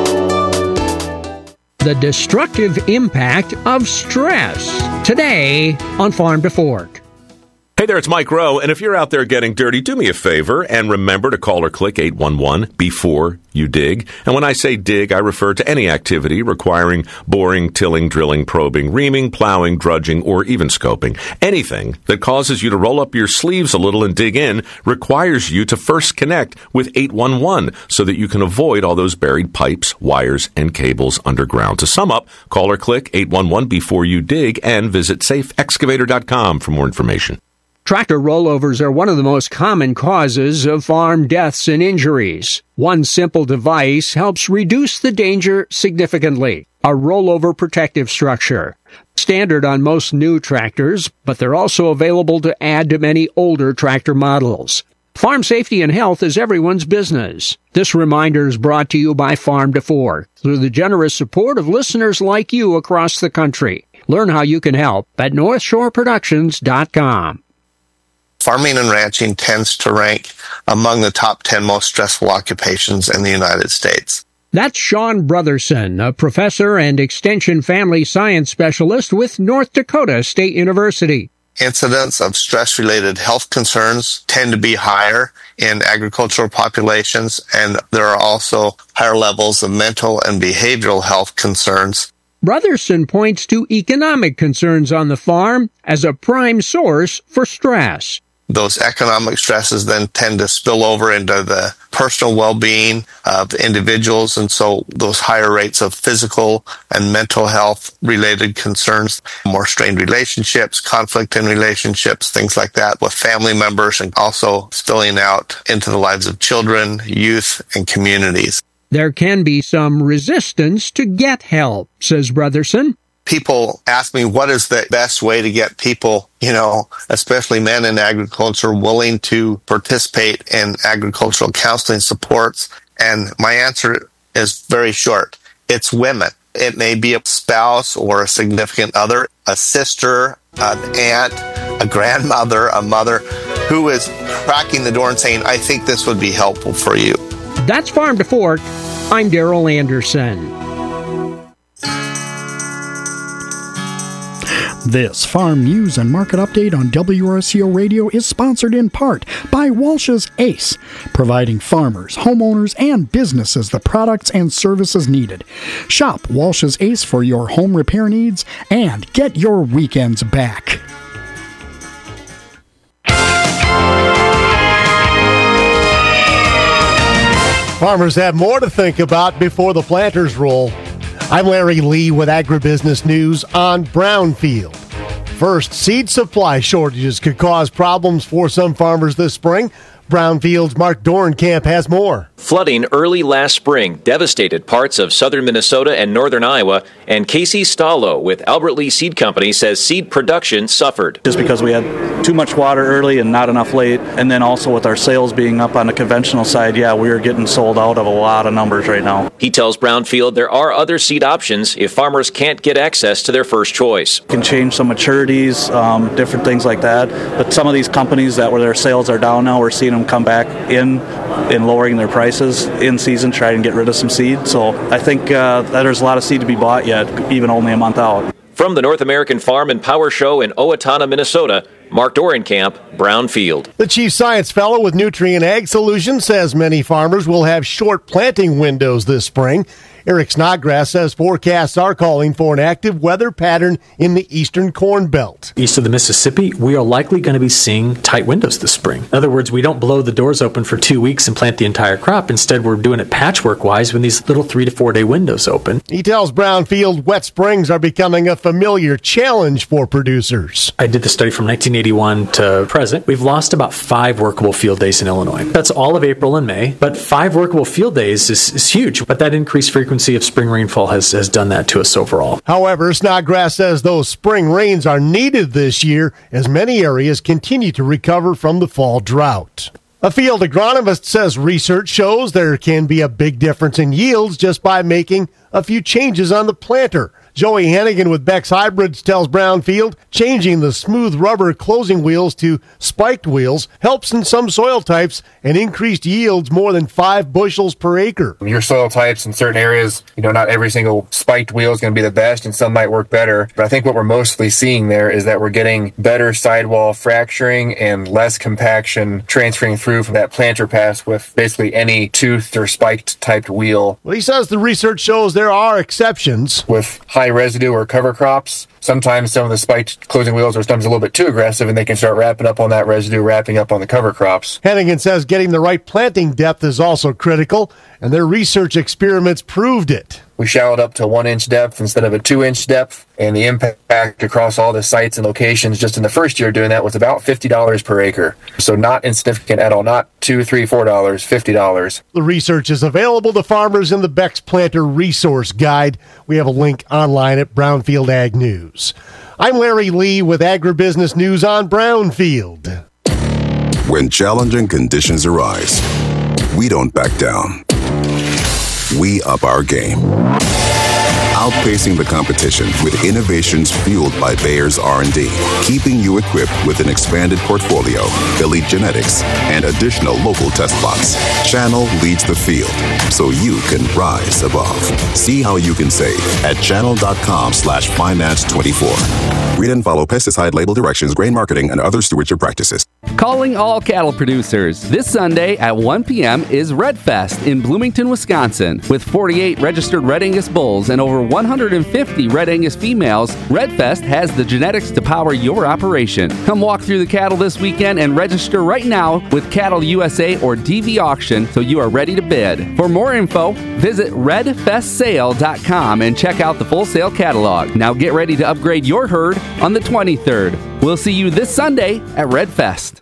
The destructive impact of stress. Today on Farm to Fork.
Hey there, it's Mike Rowe, and if you're out there getting dirty, do me a favor and remember to call or click 811 before you dig. And when I say dig, I refer to any activity requiring boring, tilling, drilling, probing, reaming, plowing, drudging, or even scoping. Anything that causes you to roll up your sleeves a little and dig in requires you to first connect with 811 so that you can avoid all those buried pipes, wires, and cables underground. To sum up, call or click 811 before you dig and visit safeexcavator.com for more information.
Tractor rollovers are one of the most common causes of farm deaths and injuries. One simple device helps reduce the danger significantly. A rollover protective structure. Standard on most new tractors, but they're also available to add to many older tractor models. Farm safety and health is everyone's business. This reminder is brought to you by Farm to Fork through the generous support of listeners like you across the country. Learn how you can help at NorthshoreProductions.com.
Farming and ranching tends to rank among the top 10 most stressful occupations in the United States.
That's Sean Brotherson, a professor and extension family science specialist with North Dakota State University.
Incidents of stress-related health concerns tend to be higher in agricultural populations, and there are also higher levels of mental and behavioral health concerns.
Brotherson points to economic concerns on the farm as a prime source for stress.
those economic stresses then tend to spill over into the personal well-being of individuals, and so those higher rates of physical and mental health related concerns, more strained relationships, conflict in relationships, things like that with family members, and also spilling out into the lives of children, youth, and communities.
There can be some resistance to get help, says Brotherson.
People ask me what is the best way to get people, especially men in agriculture, willing to participate in agricultural counseling supports. And my answer is very short. It's women. It may be a spouse or a significant other, a sister, an aunt, a grandmother, a mother, who is cracking the door and saying, I think this would be helpful for you.
That's Farm to Fork. I'm Darrell Anderson.
This farm news and market update on WRCO Radio is sponsored in part by Walsh's Ace, providing farmers, homeowners, and businesses the products and services needed. Shop Walsh's Ace for your home repair needs and get your weekends back.
Farmers have more to think about before the planters roll. I'm Larry Lee with Agribusiness News on Brownfield. First, seed supply shortages could cause problems for some farmers this spring. Brownfield's Mark Dorenkamp has more.
Flooding early last spring devastated parts of southern Minnesota and northern Iowa, and Casey Stallo with Albert Lee Seed Company says seed production suffered.
Just because we had too much water early and not enough late, and then also with our sales being up on the conventional side, we are getting sold out of a lot of numbers right now.
He tells Brownfield there are other seed options if farmers can't get access to their first choice.
Can change some maturities, different things like that, but some of these companies that where their sales are down now, we're seeing them come back in lowering their prices in season, trying to get rid of some seed. So I think that there's a lot of seed to be bought yet, even only a month out.
From the North American Farm and Power Show in Owatonna, Minnesota, Mark Dorenkamp, Brownfield.
The Chief Science Fellow with Nutrient Ag Solutions says many farmers will have short planting windows this spring. Eric Snodgrass says forecasts are calling for an active weather pattern in the eastern Corn Belt.
East of the Mississippi, we are likely going to be seeing tight windows this spring. In other words, we don't blow the doors open for 2 weeks and plant the entire crop. Instead, we're doing it patchwork-wise when these little 3 to 4 day windows open.
He tells Brownfield wet springs are becoming a familiar challenge for producers.
I did the study from 1981 to present. We've lost about 5 workable field days in Illinois. That's all of April and May, but 5 workable field days is huge. But that increased frequency of spring rainfall has done that to us overall.
However, Snodgrass says those spring rains are needed this year as many areas continue to recover from the fall drought. A field agronomist says research shows there can be a big difference in yields just by making a few changes on the planter. Joey Hannigan with Beck's Hybrids tells Brownfield changing the smooth rubber closing wheels to spiked wheels helps in some soil types and increased yields more than 5 bushels per acre.
Your soil types in certain areas, not every single spiked wheel is going to be the best and some might work better. But I think what we're mostly seeing there is that we're getting better sidewall fracturing and less compaction transferring through from that planter pass with basically any toothed or spiked typed wheel.
Well, he says the research shows there are exceptions.
With high residue or cover crops, sometimes some of the spiked closing wheels are sometimes a little bit too aggressive and they can start wrapping up on that residue, wrapping up on the cover crops.
Hannigan says getting the right planting depth is also critical, and their research experiments proved it.
We shallowed up to 1-inch depth instead of a 2-inch depth, and the impact across all the sites and locations just in the first year doing that was about $50 per acre. So not insignificant at all, not $2, $3, $4, $50.
The research is available to farmers in the Beck's Planter Resource Guide. We have a link online at Brownfield Ag News. I'm Larry Lee with Agribusiness News on Brownfield.
When challenging conditions arise, we don't back down. We up our game, outpacing the competition with innovations fueled by Bayer's R&D, keeping you equipped with an expanded portfolio, elite genetics, and additional local test plots. Channel leads the field, so you can rise above. See how you can save at channel.com/finance24. Read and follow pesticide label directions, grain marketing, and other stewardship practices.
Calling all cattle producers. This Sunday at 1 p.m. is Red Fest in Bloomington, Wisconsin, with 48 registered Red Angus bulls and over 150 Red Angus females, Redfest has the genetics to power your operation. Come walk through the cattle this weekend and register right now with Cattle USA or DV Auction so you are ready to bid. For more info, visit redfestsale.com and check out the full sale catalog. Now get ready to upgrade your herd on the 23rd. We'll see you this Sunday at Redfest.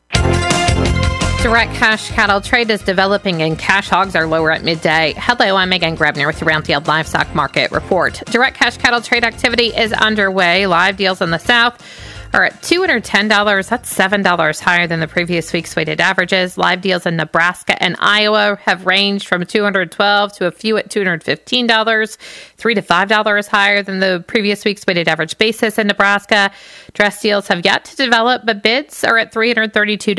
Direct cash cattle trade is developing and cash hogs are lower at midday. Hello, I'm Megan Grebner with the Brownfield Livestock Market Report. Direct cash cattle trade activity is underway. Live deals in the South are at $210. That's $7 higher than the previous week's weighted averages. Live deals in Nebraska and Iowa have ranged from $212 to a few at $215, $3 to $5 higher than the previous week's weighted average basis in Nebraska. Dress deals have yet to develop, but bids are at $332 to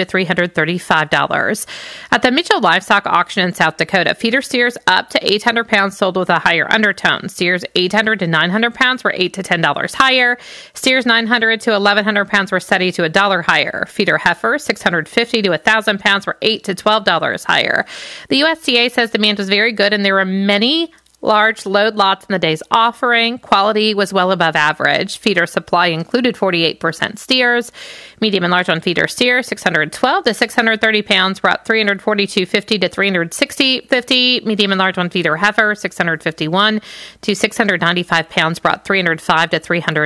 $335. At the Mitchell Livestock Auction in South Dakota, feeder steers up to 800 pounds sold with a higher undertone. Steers 800 to 900 pounds were $8 to $10 higher. Steers 900 to 1100 pounds were steady to $1 higher. Feeder heifers 650 to 1,000 pounds were $8 to $12 higher. The USDA says demand was very good and there were many large load lots in the day's offering. Quality was well above average. Feeder supply included 48% steers. Medium and large on feeder steers, 612 to 630 pounds, brought 342.50 to 360.50. Medium and large on feeder heifer, 651 to 695 pounds, brought $305 to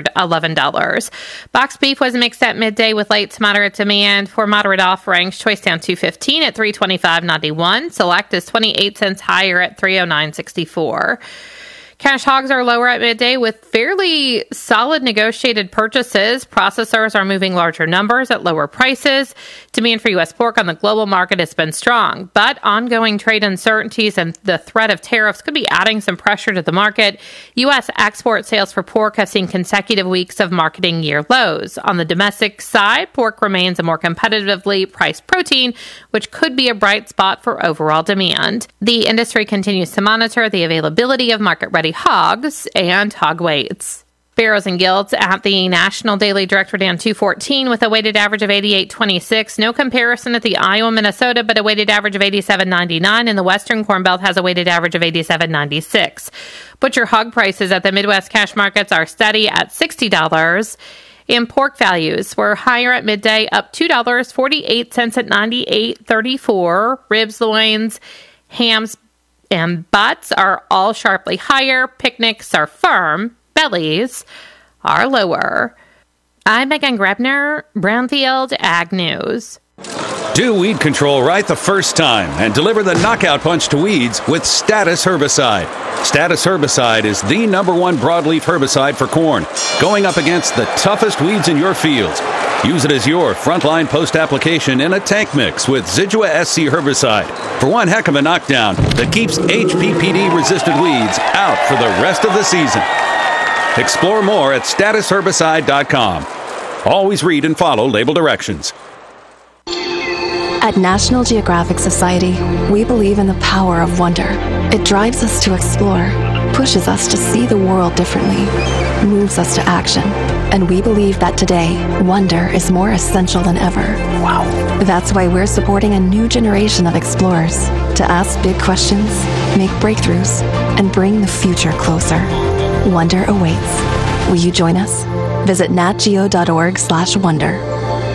$311. Box beef was mixed at midday with late to moderate demand. For moderate offerings, choice down $2.15 at $325.91. Select is 28 cents higher at $309.64. Cash hogs are lower at midday with fairly solid negotiated purchases. Processors are moving larger numbers at lower prices. Demand for U.S. pork on the global market has been strong, but ongoing trade uncertainties and the threat of tariffs could be adding some pressure to the market. U.S. export sales for pork have seen consecutive weeks of marketing year lows. On the domestic side, pork remains a more competitively priced protein, which could be a bright spot for overall demand. The industry continues to monitor the availability of market-ready hogs and hog weights. Barrows and Gilts at the National Daily Direct were down 214 with a weighted average of 88.26. No comparison at the Iowa, Minnesota, but a weighted average of 87.99. And the Western Corn Belt has a weighted average of 87.96. Butcher hog prices at the Midwest cash markets are steady at $60. And pork values were higher at midday, up $2.48 at $98.34. Ribs, loins, hams, and butts are all sharply higher. Picnics are firm. Bellies are lower. I'm Megan Grebner, Brownfield Ag News.
Do weed control right the first time and deliver the knockout punch to weeds with Status Herbicide. Status Herbicide is the #1 broadleaf herbicide for corn, going up against the toughest weeds in your fields. Use it as your frontline post-application in a tank mix with Zidua SC herbicide for one heck of a knockdown that keeps HPPD-resistant weeds out for the rest of the season. Explore more at statusherbicide.com. Always read and follow label directions.
At National Geographic Society, we believe in the power of wonder. It drives us to explore, pushes us to see the world differently, moves us to action. And we believe that today, wonder is more essential than ever. Wow. That's why we're supporting a new generation of explorers to ask big questions, make breakthroughs, and bring the future closer. Wonder awaits. Will you join us? Visit natgeo.org/wonder.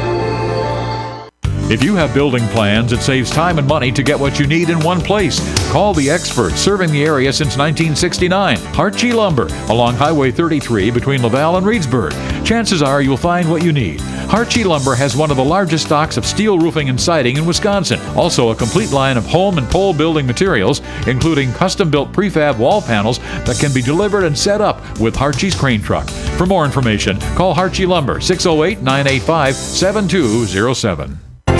If you have building plans, it saves time and money to get what you need in one place. Call the experts serving the area since 1969. Hartje Lumber, along Highway 33 between Laval and Reedsburg. Chances are you'll find what you need. Hartje Lumber has one of the largest stocks of steel roofing and siding in Wisconsin. Also a complete line of home and pole building materials, including custom-built prefab wall panels that can be delivered and set up with Hartje's crane truck. For more information, call Hartje Lumber, 608-985-7207.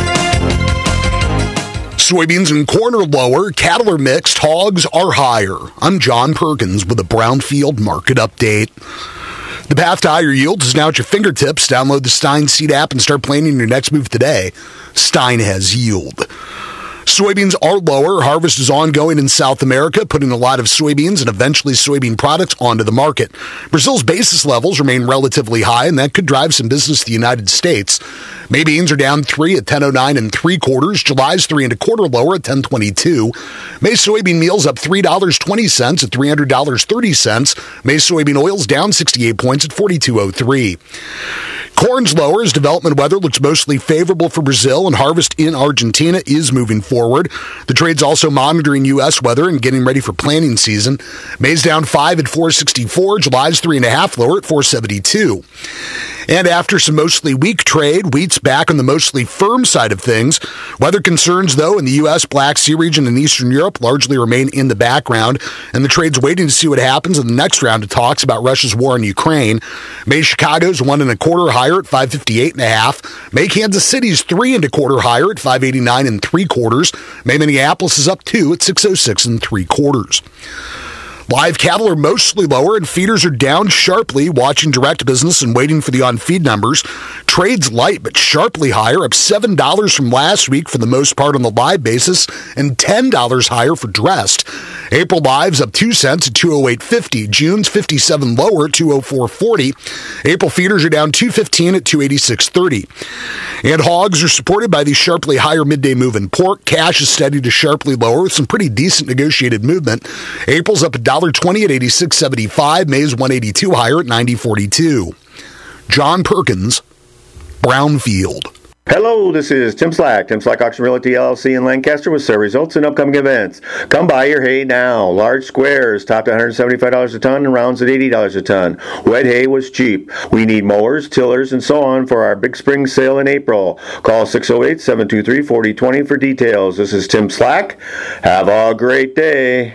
Soybeans and corn are lower, cattle are mixed, hogs are higher. I'm John Perkins with a Brownfield Market Update. The path to higher yields is now at your fingertips. Download the Stein Seed app and start planning your next move today. Stein has yield. Soybeans are lower. Harvest is ongoing in South America, putting a lot of soybeans and eventually soybean products onto the market. Brazil's basis levels remain relatively high, and that could drive some business to the United States. May beans are down 3 at 10.09 3/4. July's 3 1/4 lower at 10.22. May soybean meal's up $3.20 at $300.30. May soybean oil's down 68 points at 42.03. Corn's lower as development weather looks mostly favorable for Brazil, and harvest in Argentina is moving forward. The trade's also monitoring U.S. weather and getting ready for planting season. May's down 5 at 4.64. July's 3.5 lower at 4.72. And after some mostly weak trade, wheat's back on the mostly firm side of things. Weather concerns, though, in the U.S., Black Sea region, and Eastern Europe largely remain in the background, and the trade's waiting to see what happens in the next round of talks about Russia's war in Ukraine. May Chicago's 1 1/4 higher at 558.5. May Kansas City's 3 1/4 higher at 589 3/4. May Minneapolis is up 2 at 606 3/4. Live cattle are mostly lower, and feeders are down sharply, watching direct business and waiting for the on-feed numbers. Trade's light, but sharply higher, up $7 from last week for the most part on the live basis, and $10 higher for dressed. April live's up 2 cents at 208.50. June's 57 lower at 204.40. April feeders are down 215 at 286.30. And hogs are supported by the sharply higher midday move in pork. Cash is steady to sharply lower with some pretty decent negotiated movement. April's up $1.20 at 86.75. May's 182 higher at 90.42. John Perkins, Brownfield.
Hello, this is Tim Slack, Tim Slack Auction Realty LLC in Lancaster with sale results and upcoming events. Come buy your hay now. Large squares topped at $175 a ton and rounds at $80 a ton. Wet hay was cheap. We need mowers, tillers, and so on for our big spring sale in April. Call 608-723-4020 for details. This is Tim Slack. Have a great day.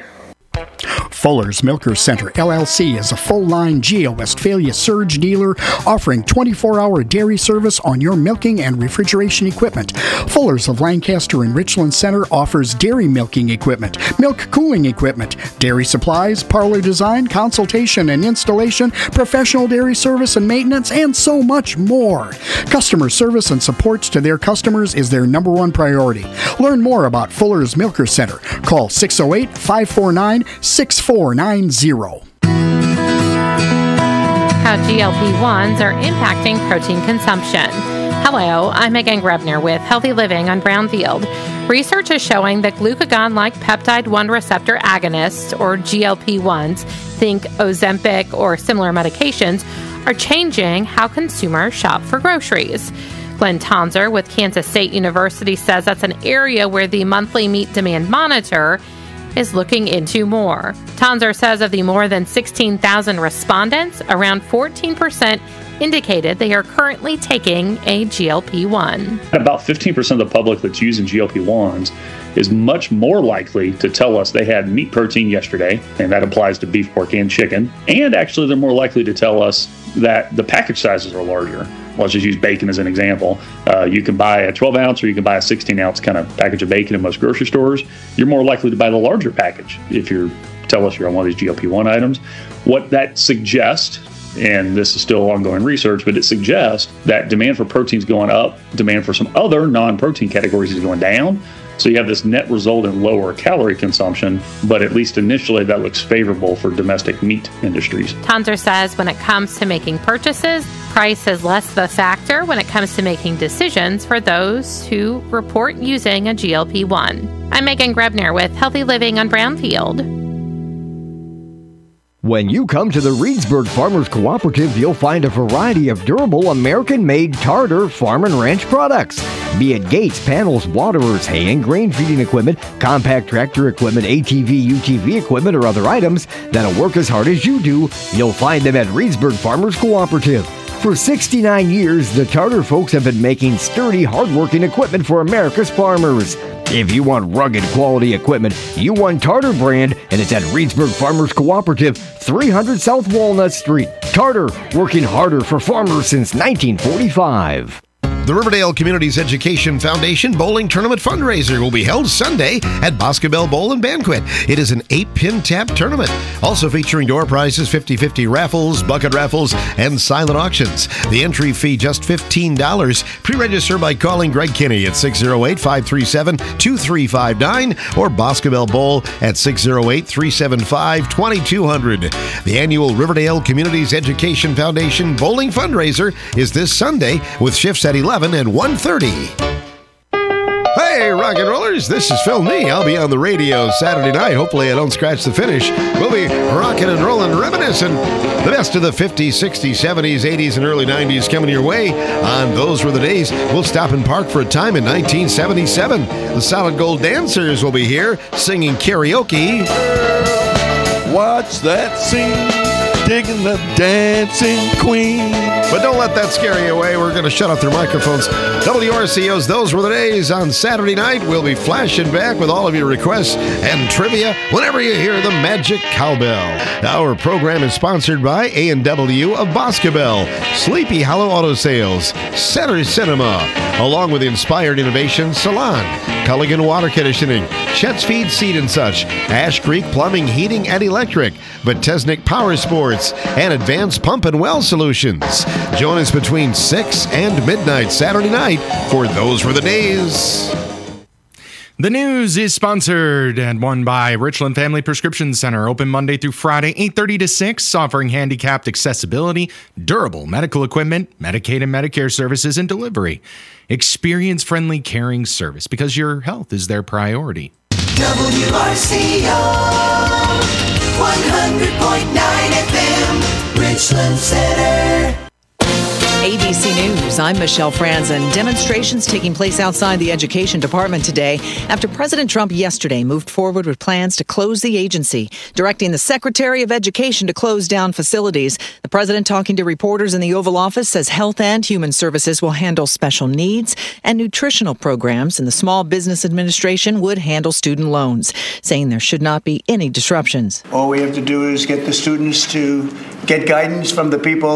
Fuller's Milker Center, LLC is a full-line GEO Westphalia surge dealer offering 24-hour dairy service on your milking and refrigeration equipment. Fuller's of Lancaster and Richland Center offers dairy milking equipment, milk cooling equipment, dairy supplies, parlor design, consultation and installation, professional dairy service and maintenance, and so much more. Customer service and support to their customers is their number one priority. Learn more about Fuller's Milker Center. Call 608-549-6490.
How GLP-1s are impacting protein consumption. Hello, I'm Megan Grebner with Healthy Living on Brownfield. Research is showing that glucagon-like peptide-1 receptor agonists, or GLP-1s, think Ozempic or similar medications, are changing how consumers shop for groceries. Glenn Tonzer with Kansas State University says that's an area where the monthly meat demand monitor is looking into more. Tonzer says of the more than 16,000 respondents, around 14% indicated they are currently taking a GLP-1.
About 15% of the public that's using GLP-1s is much more likely to tell us they had meat protein yesterday, and that applies to beef, pork, and chicken. And actually, they're more likely to tell us that the package sizes are larger. Let's just use bacon as an example. You can buy a 12-ounce or you can buy a 16-ounce kind of package of bacon in most grocery stores. You're more likely to buy the larger package if you tell us you're on one of these GLP-1 items. What that suggests, and this is still ongoing research, but it suggests that demand for protein is going up, demand for some other non-protein categories is going down. So you have this net result in lower calorie consumption, but at least initially that looks favorable for domestic meat industries.
Tonzer says when it comes to making purchases, price is less the factor when it comes to making decisions for those who report using a GLP-1. I'm Megan Grebner with Healthy Living on Brownfield.
When you come to the Reedsburg Farmers Cooperative, you'll find a variety of durable American-made Tartar farm and ranch products. Be it gates, panels, waterers, hay and grain feeding equipment, compact tractor equipment, ATV, UTV equipment, or other items that'll work as hard as you do, you'll find them at Reedsburg Farmers Cooperative. For 69 years, the Tartar folks have been making sturdy, hard-working equipment for America's farmers. If you want rugged quality equipment, you want Tartar brand, and it's at Reedsburg Farmers Cooperative, 300 South Walnut Street. Tartar, working harder for farmers since 1945.
The Riverdale Communities Education Foundation Bowling Tournament fundraiser will be held Sunday at Boscobel Bowl and Banquet. It is an 8-pin tap tournament, also featuring door prizes, 50-50 raffles, bucket raffles, and silent auctions. The entry fee just $15. Pre-register by calling Greg Kinney at 608-537-2359 or Boscobel Bowl at 608-375-2200. The annual Riverdale Communities Education Foundation Bowling fundraiser is this Sunday with shifts at 11 and 1:30. Hey, rock and rollers, this is Phil Nee. I'll be on the radio Saturday night. Hopefully I don't scratch the finish. We'll be rocking and rolling, reminiscing the best of the 50s, 60s, 70s, 80s, and early 90s coming your way on Those Were the Days. We'll stop and park for a time in 1977. The Solid Gold Dancers will be here singing karaoke.
Watch that scene, digging the dancing queen.
But don't let that scare you away. We're going to shut off their microphones. WRCO's Those Were the Days on Saturday night. We'll be flashing back with all of your requests and trivia whenever you hear the magic cowbell. Our program is sponsored by A&W of Boscobel, Sleepy Hollow Auto Sales, Center Cinema, along with Inspired Innovation Salon, Culligan Water Conditioning, Chet's Feed Seed and Such, Ash Creek Plumbing, Heating and Electric, Vitesnik Power Sports, and Advanced Pump and Well Solutions. Join us between 6 and midnight Saturday night for Those Were the Days.
The news is sponsored and won by Richland Family Prescription Center, open Monday through Friday, 8:30 to 6, offering handicapped accessibility, durable medical equipment, Medicaid and Medicare services, and delivery. Experience-friendly, caring service, because your health is their priority.
WRCO 100.9 FM, Richland Center.
ABC News, I'm Michelle Franzen. Demonstrations taking place outside the Education Department today after President Trump yesterday moved forward with plans to close the agency, directing the Secretary of Education to close down facilities. The president, talking to reporters in the Oval Office, says Health and Human Services will handle special needs and nutritional programs, and the Small Business Administration would handle student loans, saying there should not be any disruptions.
All we have to do is get the students to get guidance from the people